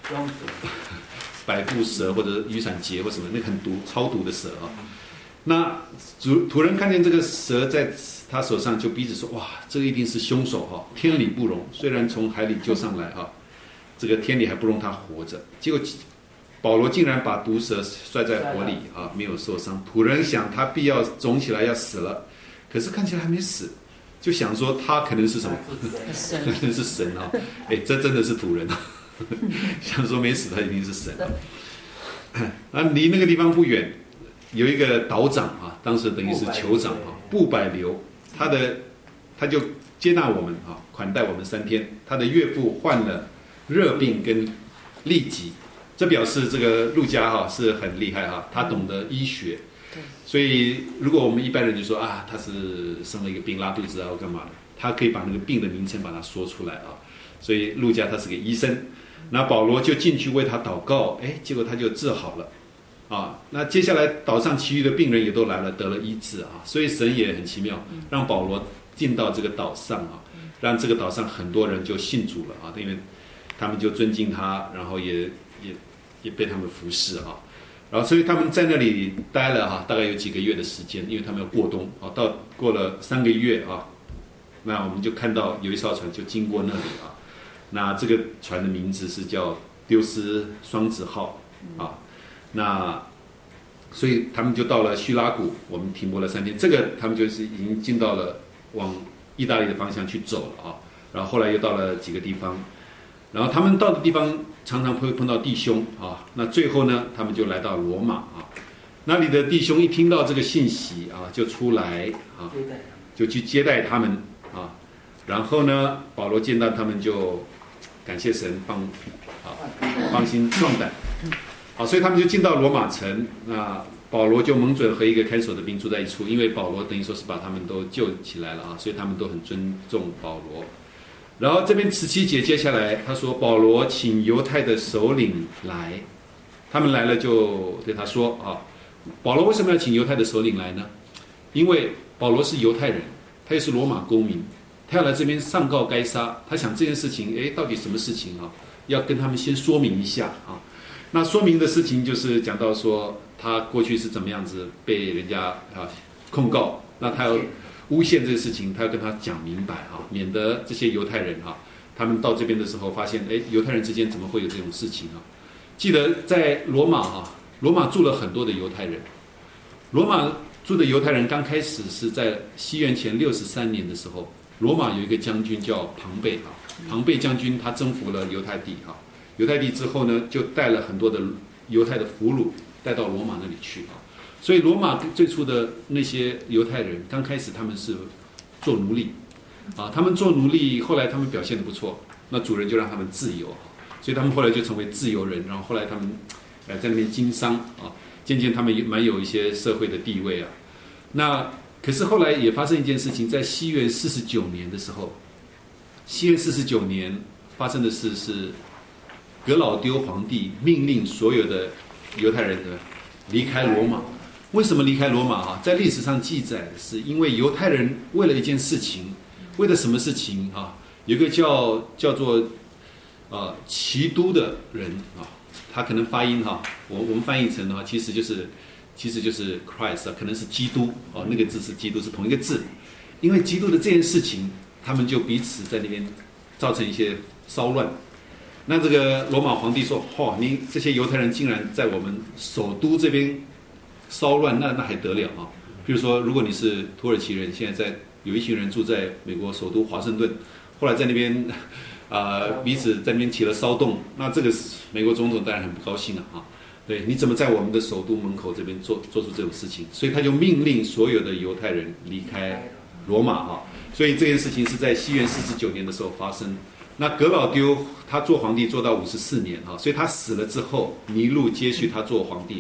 百步蛇或者雨伞节或什么，那个很毒、超毒的蛇啊。那主土人看见这个蛇在他手上，就彼此说：“哇，这个一定是凶手哈、啊！天理不容，虽然从海里救上来啊，这个天理还不容他活着。”结果保罗竟然把毒蛇摔在火里啊，没有受伤。土人想他必要肿起来要死了，可是看起来还没死。就想说他可能是什么？可能是神啊！哎，这真的是土人啊！想说没死，他一定是神啊！啊，离那个地方不远，有一个岛长啊，当时等于是酋长啊，布百流，他的他就接纳我们啊，款待我们三天。他的岳父患了热病跟痢疾，这表示这个陆家哈是很厉害哈，他懂得医学。所以，如果我们一般人就说啊，他是生了一个病，拉肚子啊，或干嘛的，他可以把那个病的名称把它说出来啊。所以陆家他是个医生，那保罗就进去为他祷告，哎，结果他就治好了啊。那接下来岛上其余的病人也都来了，得了医治啊。所以神也很奇妙，让保罗进到这个岛上啊，让这个岛上很多人就信主了啊，因为他们就尊敬他，然后也也也被他们服侍啊。然后，所以他们在那里待了哈、啊，大概有几个月的时间，因为他们要过冬啊。到过了三个月啊，那我们就看到有一艘船就经过那里啊。那这个船的名字是叫丢斯双子号啊。那所以他们就到了叙拉古，我们停泊了三天。这个他们就是已经进到了往意大利的方向去走了啊。然后后来又到了几个地方。然后他们到的地方常常会碰到弟兄啊，那最后呢，他们就来到罗马啊。那里的弟兄一听到这个信息啊，就出来啊，就去接待他们啊。然后呢，保罗见到他们就感谢神，放啊放心壮胆。好，所以他们就进到罗马城。那保罗就蒙准和一个看守的兵住在一处，因为保罗等于说是把他们都救起来了啊，所以他们都很尊重保罗。然后这边十七节接下来他说，保罗请犹太的首领来，他们来了就对他说啊，保罗为什么要请犹太的首领来呢？因为保罗是犹太人，他也是罗马公民，他要来这边上告该撒，他想这件事情，哎，到底什么事情啊？要跟他们先说明一下啊。那说明的事情就是讲到说，他过去是怎么样子被人家啊控告，那他要诬陷这个事情，他要跟他讲明白啊，免得这些犹太人啊，他们到这边的时候发现，哎，犹太人之间怎么会有这种事情啊？记得在罗马啊，罗马住了很多的犹太人，罗马住的犹太人刚开始是在西元前六十三年的时候，罗马有一个将军叫庞贝啊，庞贝将军他征服了犹太地啊，犹太地之后呢，就带了很多的犹太的俘虏带到罗马那里去啊。所以罗马最初的那些犹太人，刚开始他们是做奴隶，啊，他们做奴隶，后来他们表现得不错，那主人就让他们自由，所以他们后来就成为自由人，然后后来他们，呃，在那边经商啊，渐渐他们也蛮有一些社会的地位啊。那可是后来也发生一件事情，在西元四十九年的时候，西元四十九年发生的事是，格老丢皇帝命令所有的犹太人的离开罗马。为什么离开罗马啊？在历史上记载的是，因为犹太人为了一件事情，为了什么事情啊？有一个叫叫做呃齐都的人啊，他可能发音哈、啊，我我们翻译成的话，其实就是其实就是 Christ 啊，可能是基督啊，那个字是基督，是同一个字。因为基督的这件事情，他们就彼此在那边造成一些骚乱。那这个罗马皇帝说：“嚯、哦，你这些犹太人竟然在我们首都这边骚乱，那那还得了啊？比如说，如果你是土耳其人，现在在有一群人住在美国首都华盛顿，后来在那边啊、呃、彼此在那边起了骚动，那这个美国总统当然很不高兴了啊！对，你怎么在我们的首都门口这边做做出这种事情？所以他就命令所有的犹太人离开罗马啊！所以这件事情是在西元四十九年的时候发生。那格老丢他做皇帝做到五十四年啊，所以他死了之后，尼禄接续他做皇帝啊。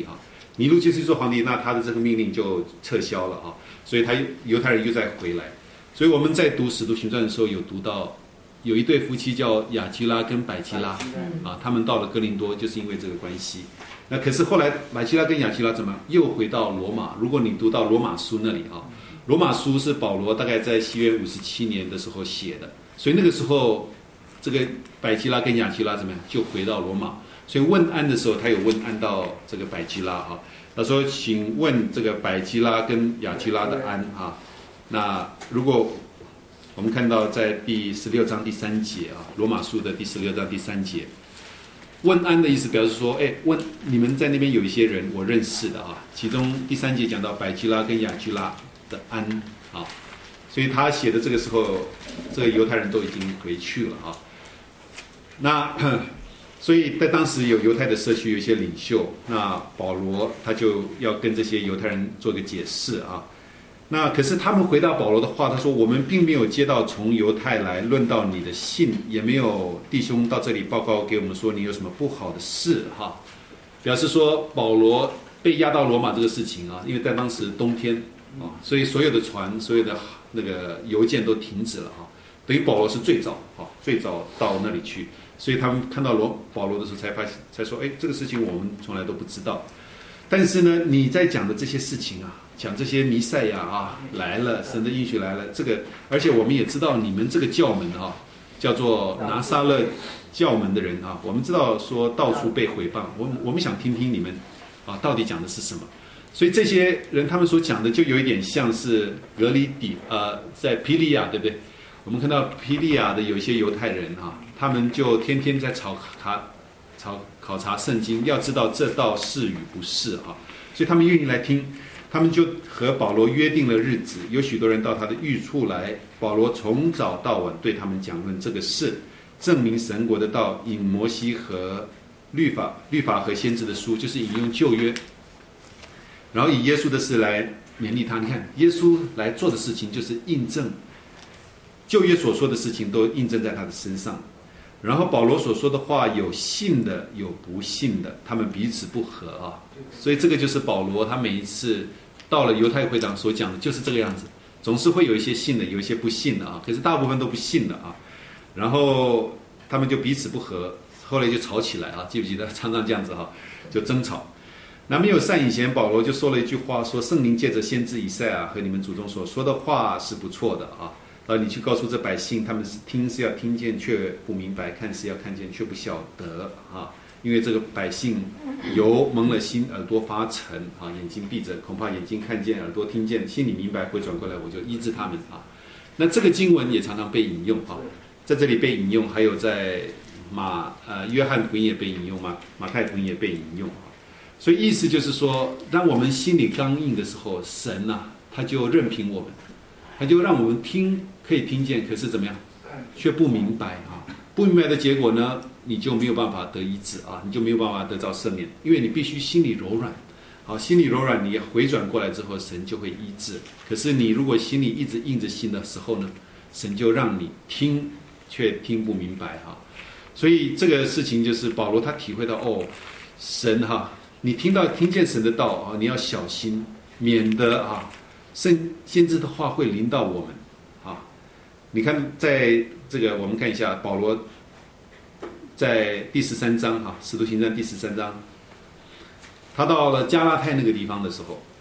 尼禄继续做皇帝，那他的这个命令就撤销了啊，所以他犹太人又再回来。所以我们在读《使徒行传》的时候有读到，有一对夫妻叫雅基拉跟百基拉啊，他们到了哥林多就是因为这个关系。那可是后来百基拉跟雅基拉怎么又回到罗马？如果你读到罗马书那里啊，罗马书是保罗大概在西元五十七年的时候写的，所以那个时候这个百基拉跟雅基拉怎么样就回到罗马。所以问安的时候，他有问安到这个百基拉哈，他说：“请问这个百基拉跟雅基拉的安哈。”那如果我们看到在第十六章第三节啊，罗马书的第十六章第三节，问安的意思表示说，哎，问你们在那边有一些人我认识的啊，其中第三节讲到百基拉跟雅基拉的安啊，所以他写的这个时候，这个犹太人都已经回去了啊。那所以在当时有犹太的社区有一些领袖，那保罗他就要跟这些犹太人做个解释啊。那可是他们回答保罗的话，他说：“我们并没有接到从犹太来论到你的信，也没有弟兄到这里报告给我们说你有什么不好的事哈。”表示说保罗被押到罗马这个事情啊，因为在当时冬天啊，所以所有的船、所有的那个邮件都停止了哈。等于保罗是最早啊，最早到那里去。所以他们看到罗保罗的时候，才发现才说：“哎，这个事情我们从来都不知道。”但是呢，你在讲的这些事情啊，讲这些弥赛亚啊来了，神的应许来了，这个，而且我们也知道你们这个教门啊，叫做拿撒勒教门的人啊，我们知道说到处被毁谤，我们我们想听听你们啊到底讲的是什么。所以这些人他们所讲的就有一点像是格里底呃，在庇利亚，对不对？我们看到庇利亚的有一些犹太人啊，他们就天天在考察、考考察圣经，要知道这道是与不是啊，所以他们愿意来听，他们就和保罗约定了日子，有许多人到他的寓处来，保罗从早到晚对他们讲论这个事，证明神国的道，引摩西和律法、律法和先知的书，就是引用旧约，然后以耶稣的事来勉励他。你看，耶稣来做的事情就是印证。旧约所说的事情都印证在他的身上，然后保罗所说的话有信的有不信的，他们彼此不和啊，所以这个就是保罗他每一次到了犹太会堂所讲的就是这个样子，总是会有一些信的有一些不信的啊，可是大部分都不信的啊，然后他们就彼此不和，后来就吵起来啊，记不记得常常这样子哈、啊，就争吵。那没有善以前，保罗就说了一句话，说圣灵借着先知以赛亚和你们祖宗所说的话是不错的啊。然后你去告诉这百姓，他们是听是要听见却不明白，看是要看见却不晓得啊！因为这个百姓油蒙了心，耳朵发沉啊，眼睛闭着，恐怕眼睛看见，耳朵听见，心里明白，回转过来，我就医治他们啊。那这个经文也常常被引用啊，在这里被引用，还有在马呃约翰福音也被引用，马马太福音也被引用啊。所以意思就是说，当我们心里刚硬的时候，神呐、啊，他就任凭我们。他就让我们听，可以听见，可是怎么样，却不明白啊！不明白的结果呢，你就没有办法得医治啊，你就没有办法得到赦免，因为你必须心里柔软。好，心里柔软，你回转过来之后，神就会医治。可是你如果心里一直硬着心的时候呢，神就让你听，却听不明白哈。所以这个事情就是保罗他体会到哦，神哈，你听到听见神的道啊，你要小心，免得啊。圣先知的话会临到我们，啊，你看，在这个我们看一下保罗在第十三章哈，《使徒行传》第十三章，他到了加拉太那个地方的时候，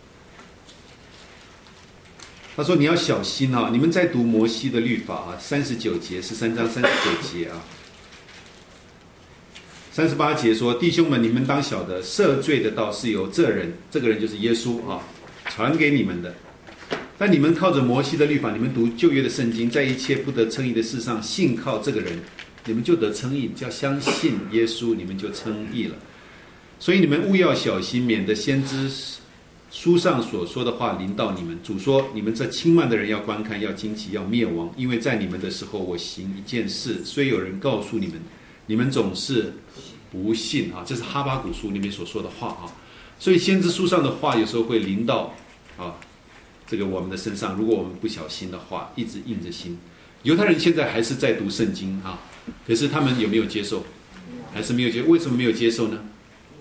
他说：“你要小心啊！你们在读摩西的律法啊，三十九节，十三章三十九节啊，三十八节说：弟兄们，你们当晓得，赦罪的道是由这人，这个人就是耶稣啊，传给你们的。”但你们靠着摩西的律法，你们读旧约的圣经，在一切不得称义的事上信靠这个人，你们就得称义，叫相信耶稣，你们就称义了。所以你们务要小心，免得先知书上所说的话临到你们。主说：你们这轻慢的人要观看，要惊奇，要灭亡，因为在你们的时候，我行一件事，虽有人告诉你们，你们总是不信啊。这是哈巴谷书里面所说的话啊。所以先知书上的话有时候会临到啊。这个我们的身上，如果我们不小心的话，一直硬着心。犹太人现在还是在读圣经啊，可是他们有没有接受？还是没有接受？为什么没有接受呢？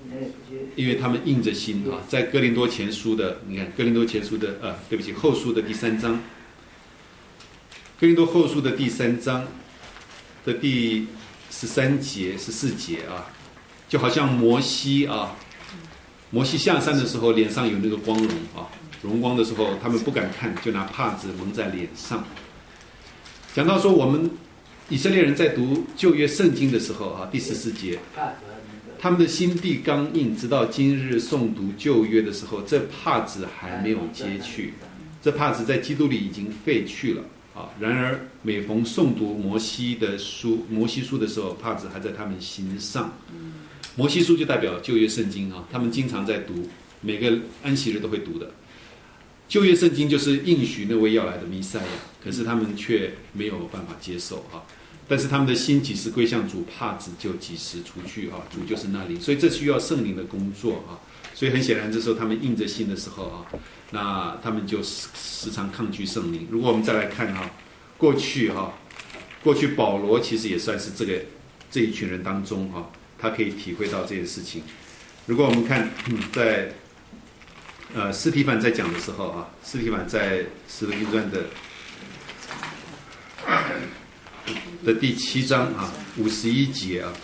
因为他们硬着心啊，在哥林多前书的，你看哥林多前书的呃，对不起，后书的第三章，哥林多后书的第三章的第十三节、十四节啊，就好像摩西啊，摩西下山的时候脸上有那个光荣啊，荣光的时候，他们不敢看，就拿帕子蒙在脸上。讲到说我们以色列人在读旧约圣经的时候啊，第十四节，他们的心地刚硬，直到今日诵读旧约的时候，这帕子还没有揭去，这帕子在基督里已经废去了啊。然而每逢诵读摩西的书、摩西书的时候，帕子还在他们心上。摩西书就代表旧约圣经啊，他们经常在读，每个安息日都会读的。旧约圣经就是应许那位要来的弥赛亚，可是他们却没有办法接受啊。但是他们的心几时归向主，帕子就几时除去啊，主就是那灵，所以这需要圣灵的工作啊。所以很显然，这时候他们硬着心的时候啊，那他们就时常抗拒圣灵。如果我们再来看啊，过去哈、啊，过去保罗其实也算是这个这一群人当中啊，他可以体会到这件事情。如果我们看、嗯、在呃司提反在讲的时候啊，司提反在使徒行传的的第七章啊，五十一节啊，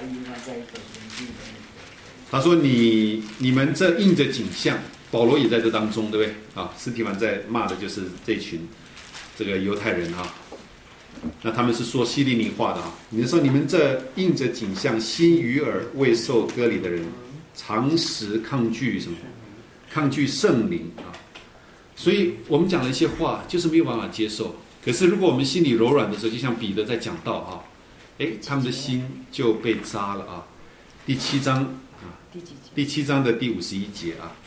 他说你你们这应着景象，保罗也在这当中，对不对啊？司提反在骂的就是这群这个犹太人啊，那他们是说希利尼话的啊。你说你们这应着景象，心与耳未受割礼的人，常时抗拒什么？抗拒圣灵啊。所以我们讲了一些话，就是没有办法接受。可是如果我们心里柔软的时候，就像彼得在讲道啊，哎，他们的心就被扎了啊。第七章啊，第七章的第五十一节啊，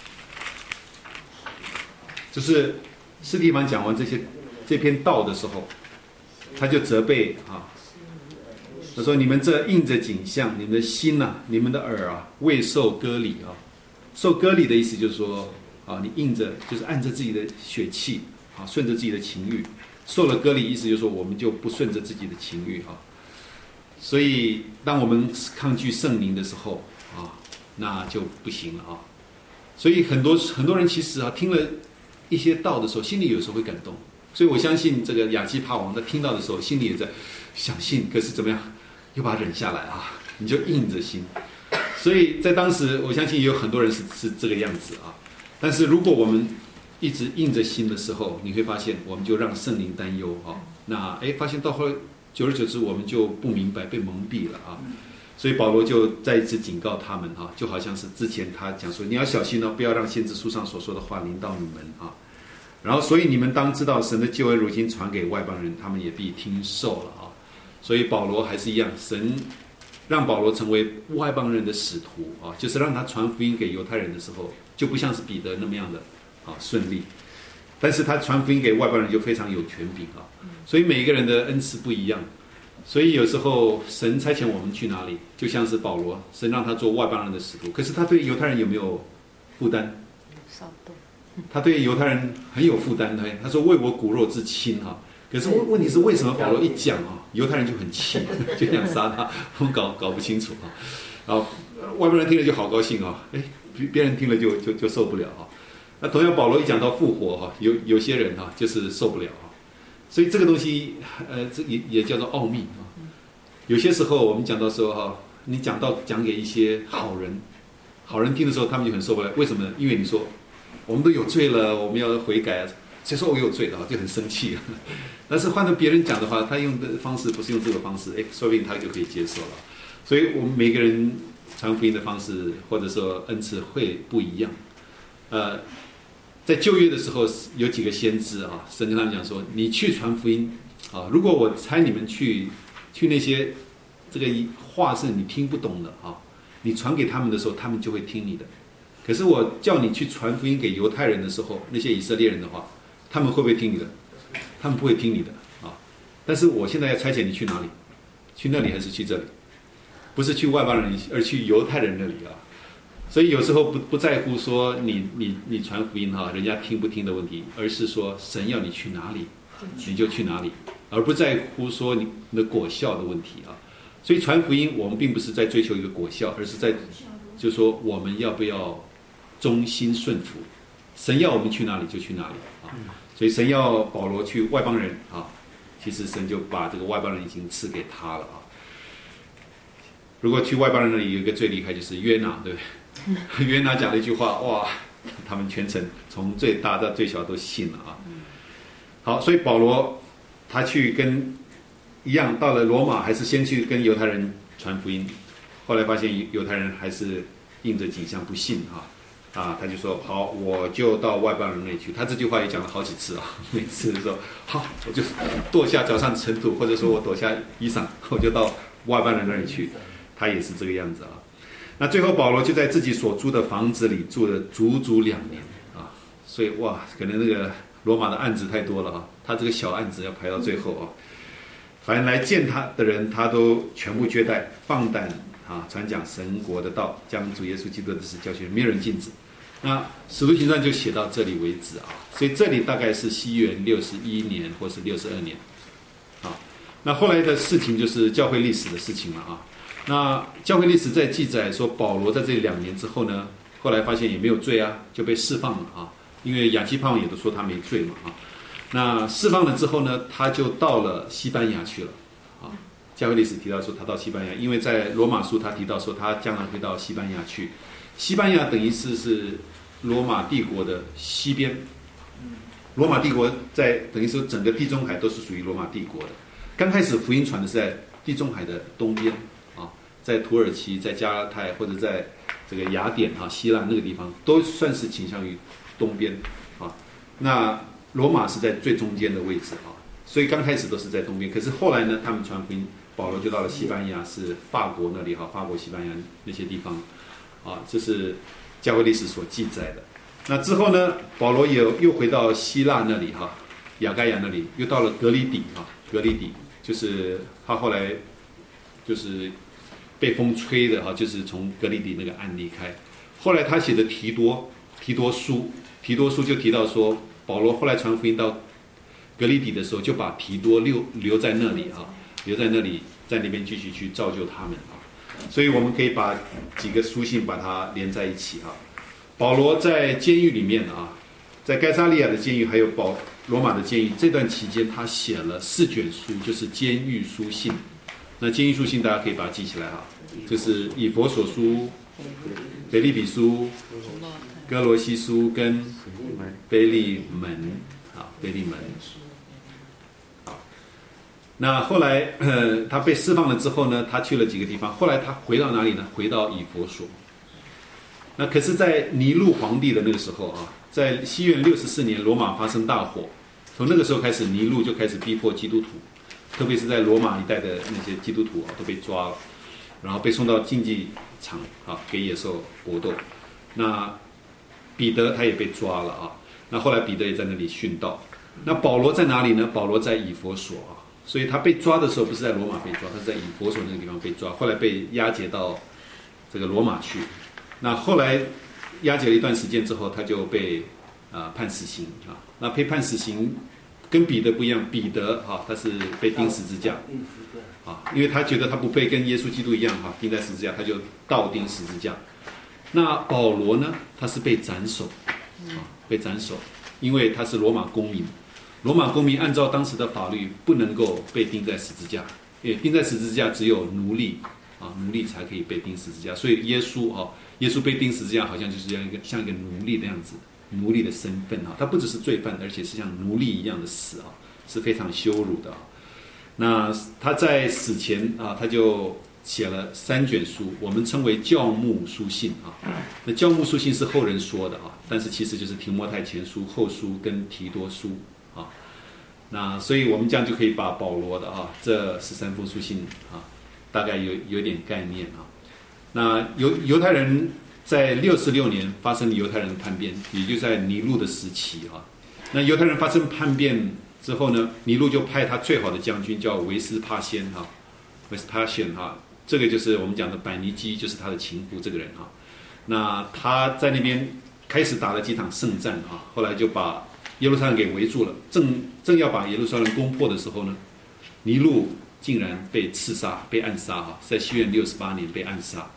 就是司提反讲完这些这篇道的时候，他就责备啊，他说：“你们这应着景象，你们的心呐、啊，你们的耳啊，未受割礼啊。受割礼的意思就是说啊，你应着就是按着自己的血气啊，顺着自己的情欲。受了割礼，意思就是说我们就不顺着自己的情欲啊。所以当我们抗拒圣灵的时候啊，那就不行了啊。所以很多很多人其实啊，听了一些道的时候，心里有时候会感动。所以我相信这个亚基帕王在听到的时候，心里也在想信，可是怎么样，又把它忍下来啊，你就硬着心。所以在当时，我相信也有很多人是是这个样子啊。但是如果我们一直硬着心的时候，你会发现，我们就让圣灵担忧啊。那哎，发现到后来，久而久之，我们就不明白，被蒙蔽了啊。所以保罗就再一次警告他们啊，就好像是之前他讲说，你要小心哦，不要让先知书上所说的话临到你们啊。然后，所以你们当知道，神的救恩如今传给外邦人，他们也必听受了啊。所以保罗还是一样，神让保罗成为外邦人的使徒啊，就是让他传福音给犹太人的时候，就不像是彼得那么样的啊顺利。但是他传福音给外邦人就非常有权柄啊。所以每一个人的恩赐不一样，所以有时候神差遣我们去哪里，就像是保罗，神让他做外邦人的使徒，可是他对犹太人有没有负担？ 少动。 他对犹太人很有负担的，他说为我骨肉之亲哈。可是问题是为什么保罗一讲啊，犹太人就很气，就想杀他，我们搞搞不清楚啊。然后外邦人听了就好高兴啊，哎，别人听了就就就受不了啊。那同样保罗一讲到复活哈，有有些人哈就是受不了啊。所以这个东西呃，这也也叫做奥秘啊。有些时候我们讲到说哈，你讲到讲给一些好人，好人听的时候他们就很受不了，为什么呢？因为你说我们都有罪了，我们要悔改啊。谁说我有罪的就很生气。但是换成别人讲的话，他用的方式不是用这个方式，哎，说不定他就可以接受了。所以我们每个人传福音的方式或者说恩赐会不一样。呃，在旧约的时候有几个先知啊，神跟他们讲说，你去传福音啊，如果我差你们去去那些这个话是你听不懂的啊，你传给他们的时候，他们就会听你的。可是我叫你去传福音给犹太人的时候，那些以色列人的话，他们会不会听你的？他们不会听你的啊！但是我现在要差遣你去哪里？去那里还是去这里？不是去外邦人，而去犹太人那里啊！所以有时候不不在乎说你你你传福音哈，人家听不听的问题，而是说神要你去哪里，你就去哪里，而不在乎说你的果效的问题啊！所以传福音，我们并不是在追求一个果效，而是在就说我们要不要忠心顺服，神要我们去哪里就去哪里啊。所以神要保罗去外邦人啊，其实神就把这个外邦人已经赐给他了啊。如果去外邦人那里有一个最厉害就是约拿，对不对？约拿讲了一句话，哇，他们全程从最大到最小都信了啊。好，所以保罗他去跟一样到了罗马，还是先去跟犹太人传福音，后来发现犹太人还是应着景象不信啊。啊，他就说好，我就到外邦人那里去。他这句话也讲了好几次啊，每次说好，我就跺下脚上尘土，或者说我躲下衣裳，我就到外邦人那里去。他也是这个样子啊。那最后保罗就在自己所租的房子里住了足足两年啊。所以哇，可能那个罗马的案子太多了啊，他这个小案子要排到最后啊。凡来见他的人，他都全部接待，放胆啊，传讲神国的道，将主耶稣基督的事教训，没有人禁止。那使徒行传就写到这里为止啊，所以这里大概是西元六十一年或是六十二年啊。那后来的事情就是教会历史的事情了啊。那教会历史在记载说，保罗在这两年之后呢，后来发现也没有罪啊，就被释放了啊。因为亚基帕王也都说他没罪嘛啊。那释放了之后呢，他就到了西班牙去了啊。教会历史提到说他到西班牙，因为在罗马书他提到说他将来会到西班牙去。西班牙等于是是罗马帝国的西边，罗马帝国在等于说整个地中海都是属于罗马帝国的。刚开始福音传的是在地中海的东边啊，在土耳其、在加拉太或者在这个雅典啊、希腊那个地方，都算是倾向于东边啊。那罗马是在最中间的位置啊，所以刚开始都是在东边。可是后来呢，他们传福音，保罗就到了西班牙，是法国那里哈，法国、西班牙那些地方啊，这是教会历史所记载的。那之后呢，保罗也又回到希腊那里哈，亚该亚那里，又到了格里底啊，格里底就是他后来就是被风吹的哈，就是从格里底那个岸离开。后来他写的提多提多书，提多书就提到说，保罗后来传福音到格里底的时候，就把提多留留在那里啊，留在那里，在那边继续去造就他们啊。所以我们可以把几个书信把它连在一起啊。保罗在监狱里面啊，在该撒利亚的监狱，还有保罗马的监狱，这段期间他写了四卷书，就是监狱书信。那监狱书信大家可以把它记起来啊，就是以弗所书、腓立比书、哥罗西书跟腓利门啊，腓利门。那后来呃，他被释放了之后呢，他去了几个地方。后来他回到哪里呢？回到以弗所。那可是，在尼禄皇帝的那个时候啊，在西元六十四年，罗马发生大火，从那个时候开始，尼禄就开始逼迫基督徒，特别是在罗马一带的那些基督徒啊，都被抓了，然后被送到竞技场啊，给野兽搏斗。那彼得他也被抓了啊，那后来彼得也在那里殉道。那保罗在哪里呢？保罗在以弗所啊。所以他被抓的时候不是在罗马被抓，他是在以弗所那个地方被抓，后来被押解到这个罗马去。那后来押解了一段时间之后，他就被啊、呃、判死刑啊。那被判死刑跟彼得不一样，彼得哈、啊、他是被钉十字架啊，因为他觉得他不配跟耶稣基督一样哈、啊、钉在十字架，他就倒钉十字架。那保罗呢，他是被斩首啊，被斩首，因为他是罗马公民。罗马公民按照当时的法律不能够被钉在十字架，因为钉在十字架只有奴隶啊，奴隶才可以被钉十字架。所以耶稣啊，耶稣被钉十字架好像就是像一个像一个奴隶的样子，奴隶的身份啊，他不只是罪犯，而且是像奴隶一样的死啊，是非常羞辱的啊。那他在死前啊，他就写了三卷书，我们称为教牧书信啊。那教牧书信是后人说的啊，但是其实就是提摩太前书、后书跟提多书。啊，那所以我们这样就可以把保罗的啊这十三封书信啊，大概有有点概念啊。那犹犹太人在六十六年发生了犹太人的叛变，也就在尼禄的时期啊。那犹太人发生叛变之后呢，尼禄就派他最好的将军叫维斯帕先哈，维斯帕先哈，这个就是我们讲的百尼基，就是他的情妇这个人哈。那他在那边开始打了几场胜战啊，后来就把耶路撒冷给围住了，正正要把耶路撒冷攻破的时候呢，尼禄竟然被刺杀、被暗杀哈，在西元六十八年被暗杀。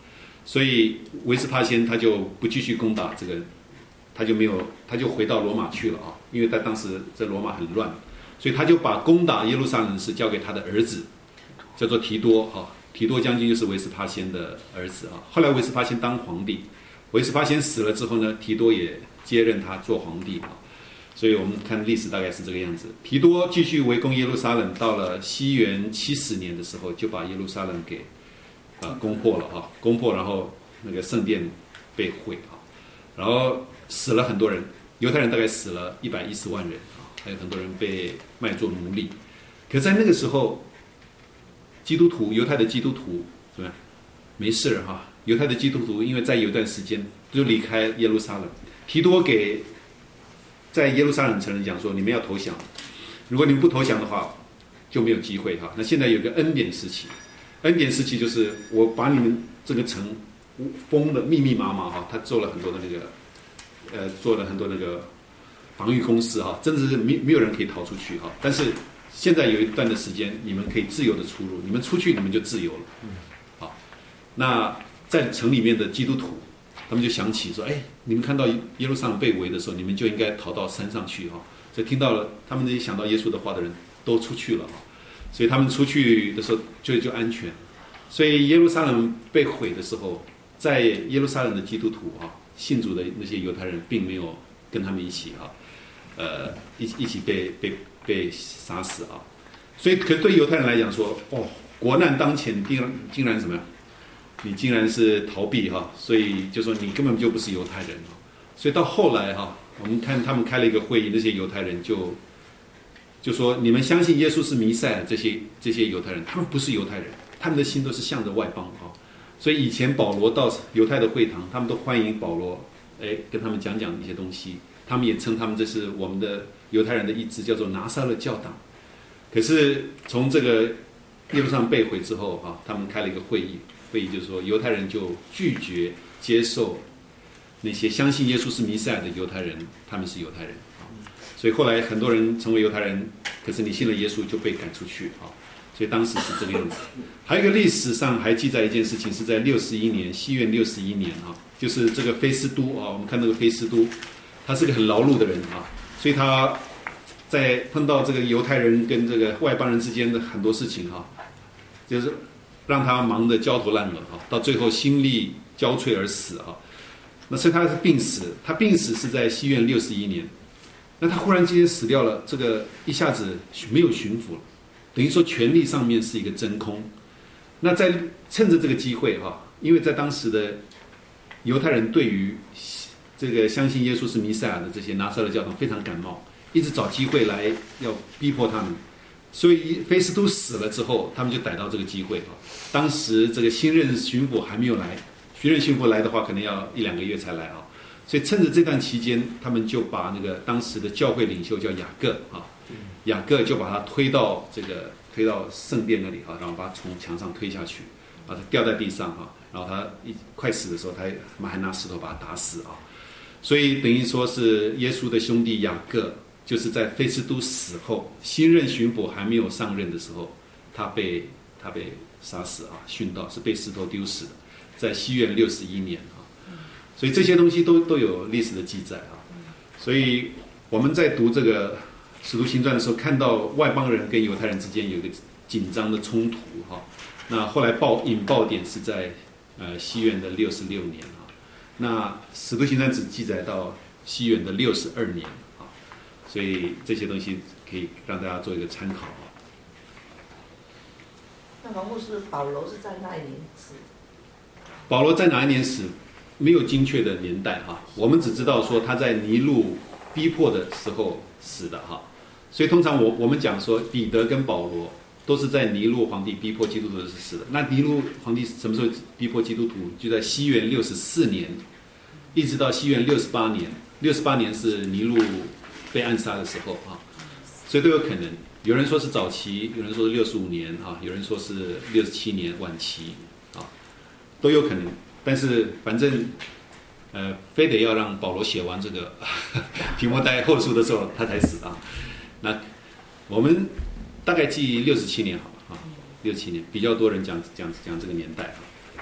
所以维斯帕先他就不继续攻打这个，他就没有，他就回到罗马去了啊，因为在当时在罗马很乱，所以他就把攻打耶路撒冷的事交给他的儿子，叫做提多啊。提多将军就是维斯帕先的儿子啊。后来维斯帕先当皇帝，维斯帕先死了之后呢，提多也接任他做皇帝啊。所以我们看历史大概是这个样子。提多继续围攻耶路撒冷，到了西元七十年的时候，就把耶路撒冷给啊、呃、攻破了啊，攻破，然后那个圣殿被毁啊，然后死了很多人，犹太人大概死了一百一十万人啊，还有很多人被卖作奴隶。可在那个时候，基督徒，犹太的基督徒怎么样？没事哈、啊，犹太的基督徒因为再有一段时间就离开耶路撒冷，提多给在耶路撒冷城人讲说，你们要投降，如果你们不投降的话，就没有机会哈。那现在有个恩典时期，恩典时期就是我把你们这个城封的密密麻麻哈，他做了很多的那个，呃，做了很多那个防御工事哈，真的是没没有人可以逃出去哈。但是现在有一段的时间，你们可以自由的出入，你们出去你们就自由了。好，那在城里面的基督徒，他们就想起说，哎，你们看到耶路撒冷被围的时候，你们就应该逃到山上去哈。所以听到了，他们这些想到耶稣的话的人都出去了哈。所以他们出去的时候就就安全。所以耶路撒冷被毁的时候，在耶路撒冷的基督徒啊，信主的那些犹太人并没有跟他们一起啊，呃，一一起被被被杀死啊。所以，可是对犹太人来讲说，哦，国难当前，竟然竟然怎么样？你竟然是逃避哈，所以就说你根本就不是犹太人。所以到后来哈，我们看他们开了一个会议，那些犹太人就就说，你们相信耶稣是弥赛亚，这些这些犹太人，他们不是犹太人，他们的心都是向着外邦啊。所以以前保罗到犹太的会堂，他们都欢迎保罗，哎，跟他们讲讲一些东西。他们也称他们这是我们的犹太人的一支，叫做拿撒勒教党。可是从这个耶路撒冷被毁之后啊，他们开了一个会议，会议就是说犹太人就拒绝接受那些相信耶稣是弥赛亚的犹太人，他们是犹太人啊。所以后来很多人成为犹太人，可是你信了耶稣就被赶出去啊。所以当时是这个样子。还有一个历史上还记载一件事情，是在六十一年，西元六十一年啊，就是这个菲斯都啊，我们看那个菲斯都，他是个很劳碌的人啊，所以他在碰到这个犹太人跟这个外邦人之间的很多事情哈、啊，就是让他忙得焦头烂额啊，到最后心力交瘁而死啊。那所以他是病死，他病死是在西元六十一年，那他忽然之间死掉了，这个一下子没有巡抚了。等于说权力上面是一个真空，那在趁着这个机会哈，因为在当时的犹太人对于这个相信耶稣是弥赛亚的这些拿撒勒教堂非常感冒，一直找机会来要逼迫他们，所以菲斯都死了之后，他们就逮到这个机会哈。当时这个新任巡抚还没有来，新任巡抚来的话可能要一两个月才来啊，所以趁着这段期间，他们就把那个当时的教会领袖叫雅各啊。雅各就把他推到这个推到圣殿那里哈，然后把他从墙上推下去，啊，他掉在地上哈，然后他一快死的时候，他们还拿石头把他打死啊，所以等于说是耶稣的兄弟雅各，就是在菲斯都死后，新任巡抚还没有上任的时候，他被他被杀死啊，殉道是被石头丢死的，在西元六十一年啊，所以这些东西都都有历史的记载啊，所以我们在读这个使徒行传的时候，看到外邦人跟犹太人之间有一个紧张的冲突哈。那后来爆引爆点是在呃西元的六十六年啊。那使徒行传只记载到西元的六十二年啊，所以这些东西可以让大家做一个参考啊。 那王牧师，保罗是在哪一年死？ 保罗在哪一年死？没有精确的年代哈，我们只知道说他在尼禄逼迫的时候死的哈。所以通常我我们讲说，彼得跟保罗都是在尼禄皇帝逼迫基督徒是死的。那尼禄皇帝什么时候逼迫基督徒？就在西元六十四年，一直到西元六十八年。六十八年是尼禄被暗杀的时候啊，所以都有可能。有人说是早期，有人说是六十五年啊，有人说是六十七年晚期啊，都有可能。但是反正呃，非得要让保罗写完这个提摩太后书的时候，他才死啊。那我们大概记六十七年好了啊，六七年比较多人讲讲讲这个年代啊。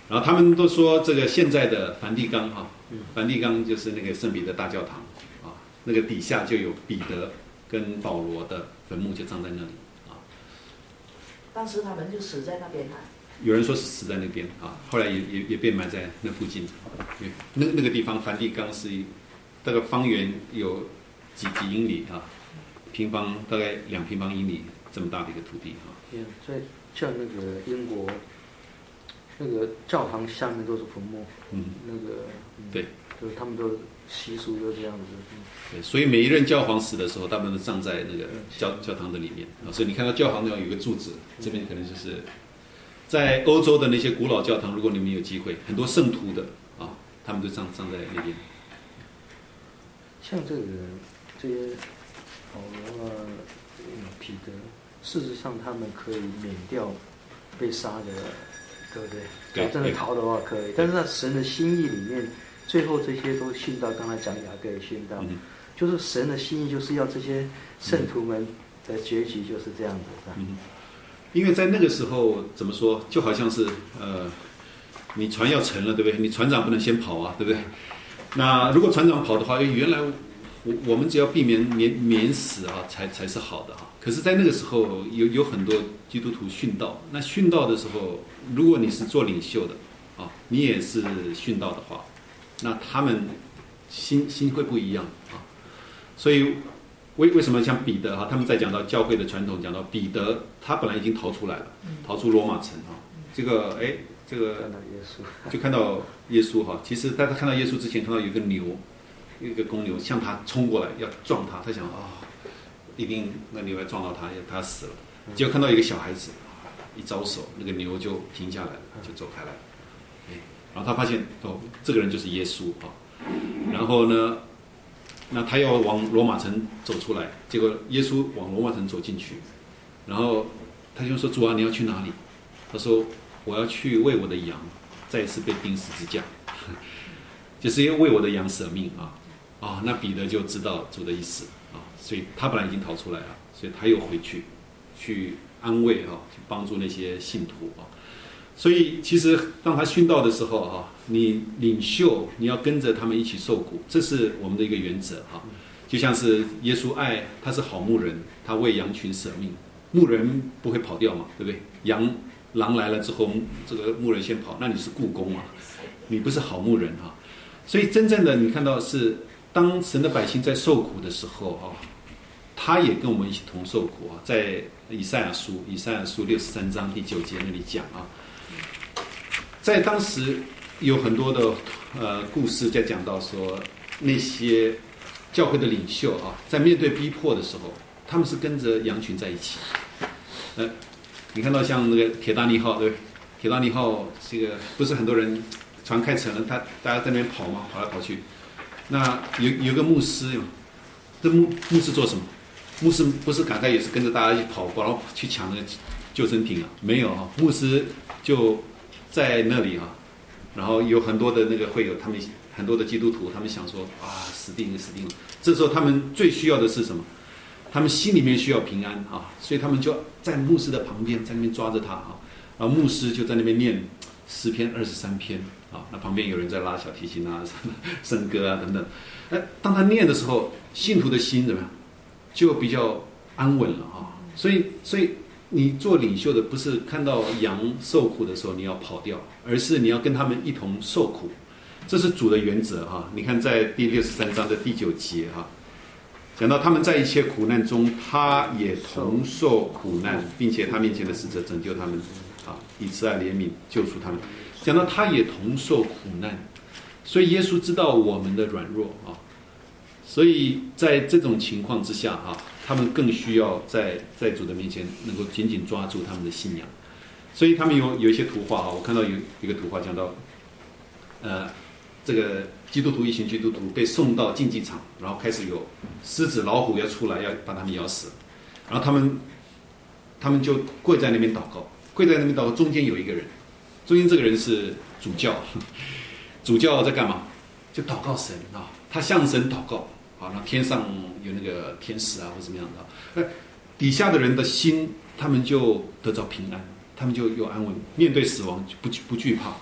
然后他们都说这个现在的梵蒂冈哈，梵蒂冈就是那个圣彼得大教堂啊，那个底下就有彼得跟保罗的坟墓就葬在那里啊。 当时他们就死在那边了。 有人说是死在那边啊，后来也也也被埋在那附近。那那个地方梵蒂冈是大概方圆有几几英里啊，平方大概两平方英里这么大的一个土地啊。 对，在像那个英国。那个教堂下面都是坟墓，嗯，那个、嗯、 对， 就是他们的习俗就这样子。嗯、 对，所以每一任教皇死的时候，他们都葬在那个教教堂的里面啊。所以你看到教堂那有一个柱子，这边可能就是在欧洲的那些古老教堂，如果你们有机会，很多圣徒的啊，他们都葬葬在那边。 像这个这些保罗啊、彼得，事实上他们可以免掉被杀的。对不对？对，真的逃的话可以，但是在神的心意里面，最后这些都信到，刚才讲雅各也信到，嗯、就是神的心意就是要这些圣徒们的结局就是这样子的。 嗯，因为在那个时候怎么说，就好像是呃，你船要沉了，对不对？你船长不能先跑啊，对不对？那如果船长跑的话，原来我我们只要避免免免死啊，才才是好的啊。可是，在那个时候有有很多基督徒殉道，那殉道的时候，如果你是做领袖的啊，你也是殉道的话，那他们心心会不一样啊。所以为为什么像彼得哈、啊，他们在讲到教会的传统，讲到彼得他本来已经逃出来了，逃出罗马城啊，这个哎这个就看到耶稣哈、啊。其实在他看到耶稣之前，看到有一个牛，一个公牛向他冲过来要撞他，他想啊。哦一定那牛要撞到他，他死了。结果看到一个小孩子，一招手，那个牛就停下来了，就走开了。然后他发现哦，这个人就是耶稣啊。然后呢，那他要往罗马城走出来，结果耶稣往罗马城走进去。然后他就说：“主啊，你要去哪里？”他说：“我要去为我的羊再一次被钉十字架，就是要为我的羊舍命啊。”啊，那彼得就知道主的意思。啊，所以他本来已经逃出来了，所以他又回去，去安慰啊，去帮助那些信徒啊。所以其实当他殉道的时候啊，你领袖你要跟着他们一起受苦，这是我们的一个原则啊。就像是耶稣爱他是好牧人，他为羊群舍命，牧人不会跑掉嘛，对不对？羊狼来了之后，这个牧人先跑，那你是雇工啊，你不是好牧人啊。所以真正的你看到是。当神的百姓在受苦的时候啊，他也跟我们一起同受苦啊。在以赛亚书，以赛亚书六十三章第九节那里讲啊，在当时有很多的呃故事在讲到说，那些教会的领袖啊，在面对逼迫的时候，他们是跟着羊群在一起。呃，你看到像那个铁达尼号，对不对？铁达尼号这个不是很多人船开沉了，他大家在那边跑嘛，跑来跑去。那有有个牧师，这牧牧师做什么？牧师不是赶快也是跟着大家一起跑过，然后去抢那个救生艇啊？没有啊，牧师就在那里啊，然后有很多的那个会有他们很多的基督徒，他们想说啊，死定了，死定了。这时候他们最需要的是什么？他们心里面需要平安啊，所以他们就在牧师的旁边，在那边抓着他啊，然后牧师就在那边念诗篇二十三篇。啊，那旁边有人在拉小提琴啊、圣歌啊等等。哎，当他念的时候，信徒的心怎么样，就比较安稳了啊。所以，所以你做领袖的，不是看到羊受苦的时候你要跑掉，而是你要跟他们一同受苦。这是主的原则哈。你看，在第六十三章的第九节哈，讲到他们在一切苦难中，他也同受苦难，并且他面前的使者拯救他们啊，以慈爱怜悯救赎他们。讲到他也同受苦难，所以耶稣知道我们的软弱啊，所以在这种情况之下啊，他们更需要在在主的面前能够紧紧抓住他们的信仰。所以他们有有一些图画啊，我看到有一个图画讲到，呃，这个基督徒一群基督徒被送到竞技场，然后开始有狮子、老虎要出来要把他们咬死，然后他们他们就跪在那边祷告，跪在那边祷告，中间有一个人。中间这个人是主教，主教在干嘛？就祷告神啊，他向神祷告啊，那天上有那个天使啊，或怎么样的，底下的人的心，他们就得到平安，他们就有安稳，面对死亡不不惧怕。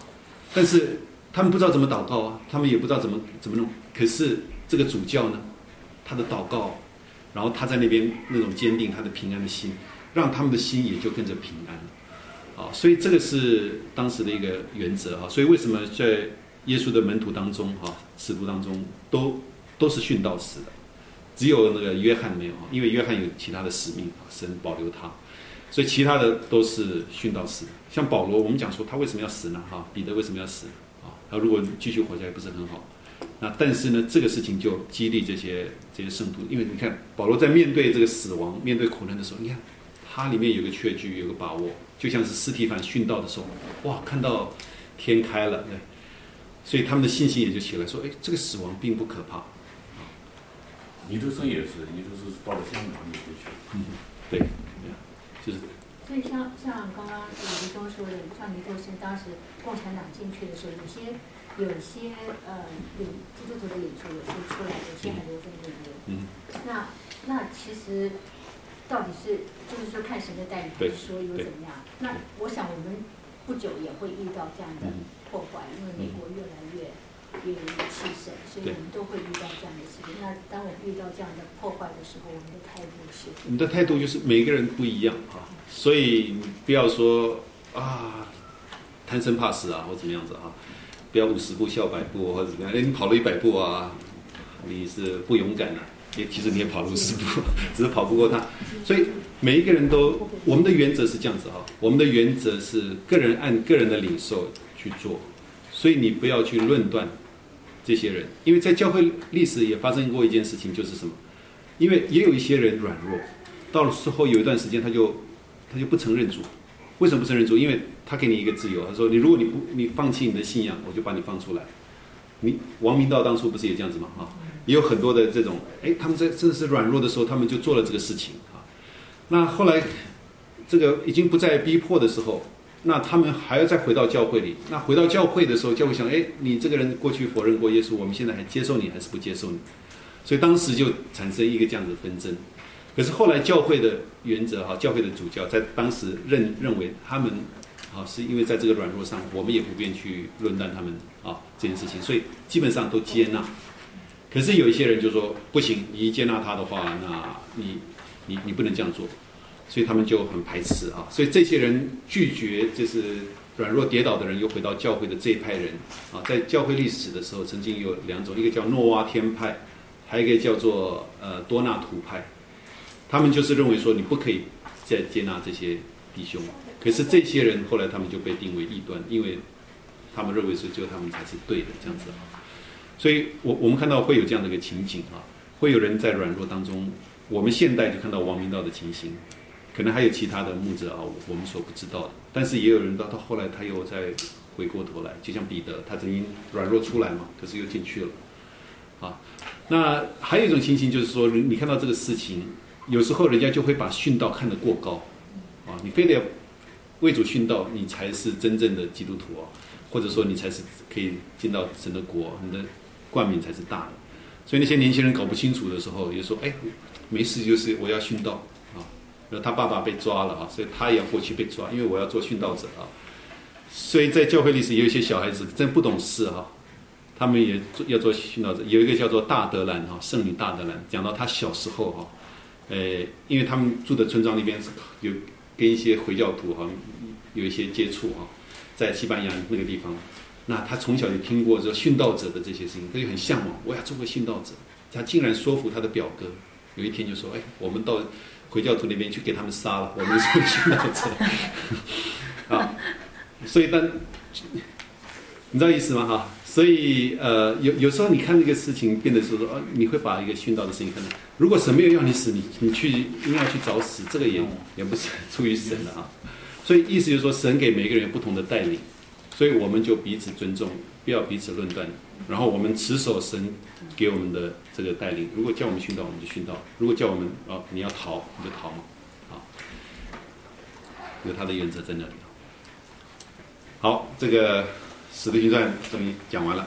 但是他们不知道怎么祷告啊，他们也不知道怎么怎么弄。可是这个主教呢，他的祷告，然后他在那边那种坚定他的平安的心，让他们的心也就跟着平安了。啊，所以这个是当时的一个原则哈。所以为什么在耶稣的门徒当中哈，使徒当中都都是殉道死的，只有那个约翰没有，因为约翰有其他的使命，神保留他，所以其他的都是殉道死的。像保罗，我们讲说他为什么要死呢？哈，彼得为什么要死？啊，他如果继续活下来不是很好。那但是呢，这个事情就激励这些这些圣徒，因为你看保罗在面对这个死亡、面对苦难的时候，你看他里面有个确据，有个把握，就像是司提反殉道的时候，哇，看到天开了，对，所以他们的信心也就起来，说，哎，这个死亡并不可怕。 尼德森也是，尼德森到了香港也回去了。 嗯，对，就是。 所以像像刚刚李弟兄说的，像尼德森当时共产党进去的时候，有些有些呃领基督徒的领袖有些出来，有些还留在那边。 嗯。那那其实到底是就是说看神的带领，还是说有怎么样？那我想我们不久也会遇到这样的破坏，因为美国越来越越气盛，所以我们都会遇到这样的事情。那当我们遇到这样的破坏的时候，我们的态度是？ 我们的态度就是每个人不一样啊，所以不要说啊贪生怕死啊，或怎么样子啊，不要五十步笑百步或者怎么样。哎，你跑了一百步啊，你是不勇敢的、啊。其实你也跑了五十步，只是跑不过他。所以每一个人都，我们的原则是这样子哈，我们的原则是个人按个人的领受去做，所以你不要去论断这些人，因为在教会历史也发生过一件事情，就是什么？因为也有一些人软弱，到了之后有一段时间他就他就不承认主。为什么不承认主？因为他给你一个自由，他说你如果你不你放弃你的信仰，我就把你放出来。你王明道当初不是也这样子吗？哈，也有很多的这种，哎，他们在真的是软弱的时候，他们就做了这个事情啊。那后来这个已经不再逼迫的时候，那他们还要再回到教会里。那回到教会的时候，教会想，哎，你这个人过去否认过耶稣，我们现在还接受你还是不接受你？所以当时就产生一个这样子的纷争。可是后来教会的原则哈，教会的主教在当时认认为他们。啊，是因为在这个软弱上，我们也不便去论断他们啊这件事情，所以基本上都接纳。可是有一些人就说不行，你一接纳他的话，那你你你不能这样做，所以他们就很排斥啊。所以这些人拒绝，就是软弱跌倒的人又回到教会的这一派人啊，在教会历史的时候，曾经有两种，一个叫诺瓦天派，还有一个叫做呃多纳图派，他们就是认为说你不可以再接纳这些弟兄。可是这些人后来他们就被定为异端，因为他们认为是只有他们才是对的这样子啊。所以我我们看到会有这样的一个情景啊，会有人在软弱当中，我们现代就看到王明道的情形，可能还有其他的牧者啊，我们所不知道的。但是也有人到到后来他又再回过头来，就像彼得，他曾经软弱出来嘛，可是又进去了啊。那还有一种情形就是说，你看到这个事情，有时候人家就会把殉道看得过高啊，你非得要为主殉道，你才是真正的基督徒哦，或者说你才是可以进到神的国，你的冠冕才是大的。所以那些年轻人搞不清楚的时候，也说：“哎，没事，就是我要殉道啊。”然后他爸爸被抓了啊，所以他也要过去被抓，因为我要做殉道者啊。所以在教会历史也有一些小孩子真不懂事哈、啊，他们也要做殉道者。有一个叫做大德兰哈，圣女大德兰，讲到他小时候哈，呃，因为他们住的村庄那边是有。跟一些回教徒哈有一些接触哈，在西班牙那个地方，那他从小就听过这殉道者的这些事情，他就很向往，我要做个殉道者。他竟然说服他的表哥，有一天就说：“哎，我们到回教徒那边去给他们杀了，我们是殉道者。”啊，所以但你知道意思吗？哈，所以呃，有有时候你看这个事情变得是说，哦，你会把一个殉道的事情看到。如果神没有要你死，你你去硬要去找死，这个也也不是出于神的啊。所以意思就是说，神给每个人不同的带领，所以我们就彼此尊重，不要彼此论断。然后我们持守神给我们的这个带领。如果叫我们殉道，我们就殉道；如果叫我们哦你要逃，你就逃嘛，啊，有他的原则在那里。好，这个使徒行传终于讲完了。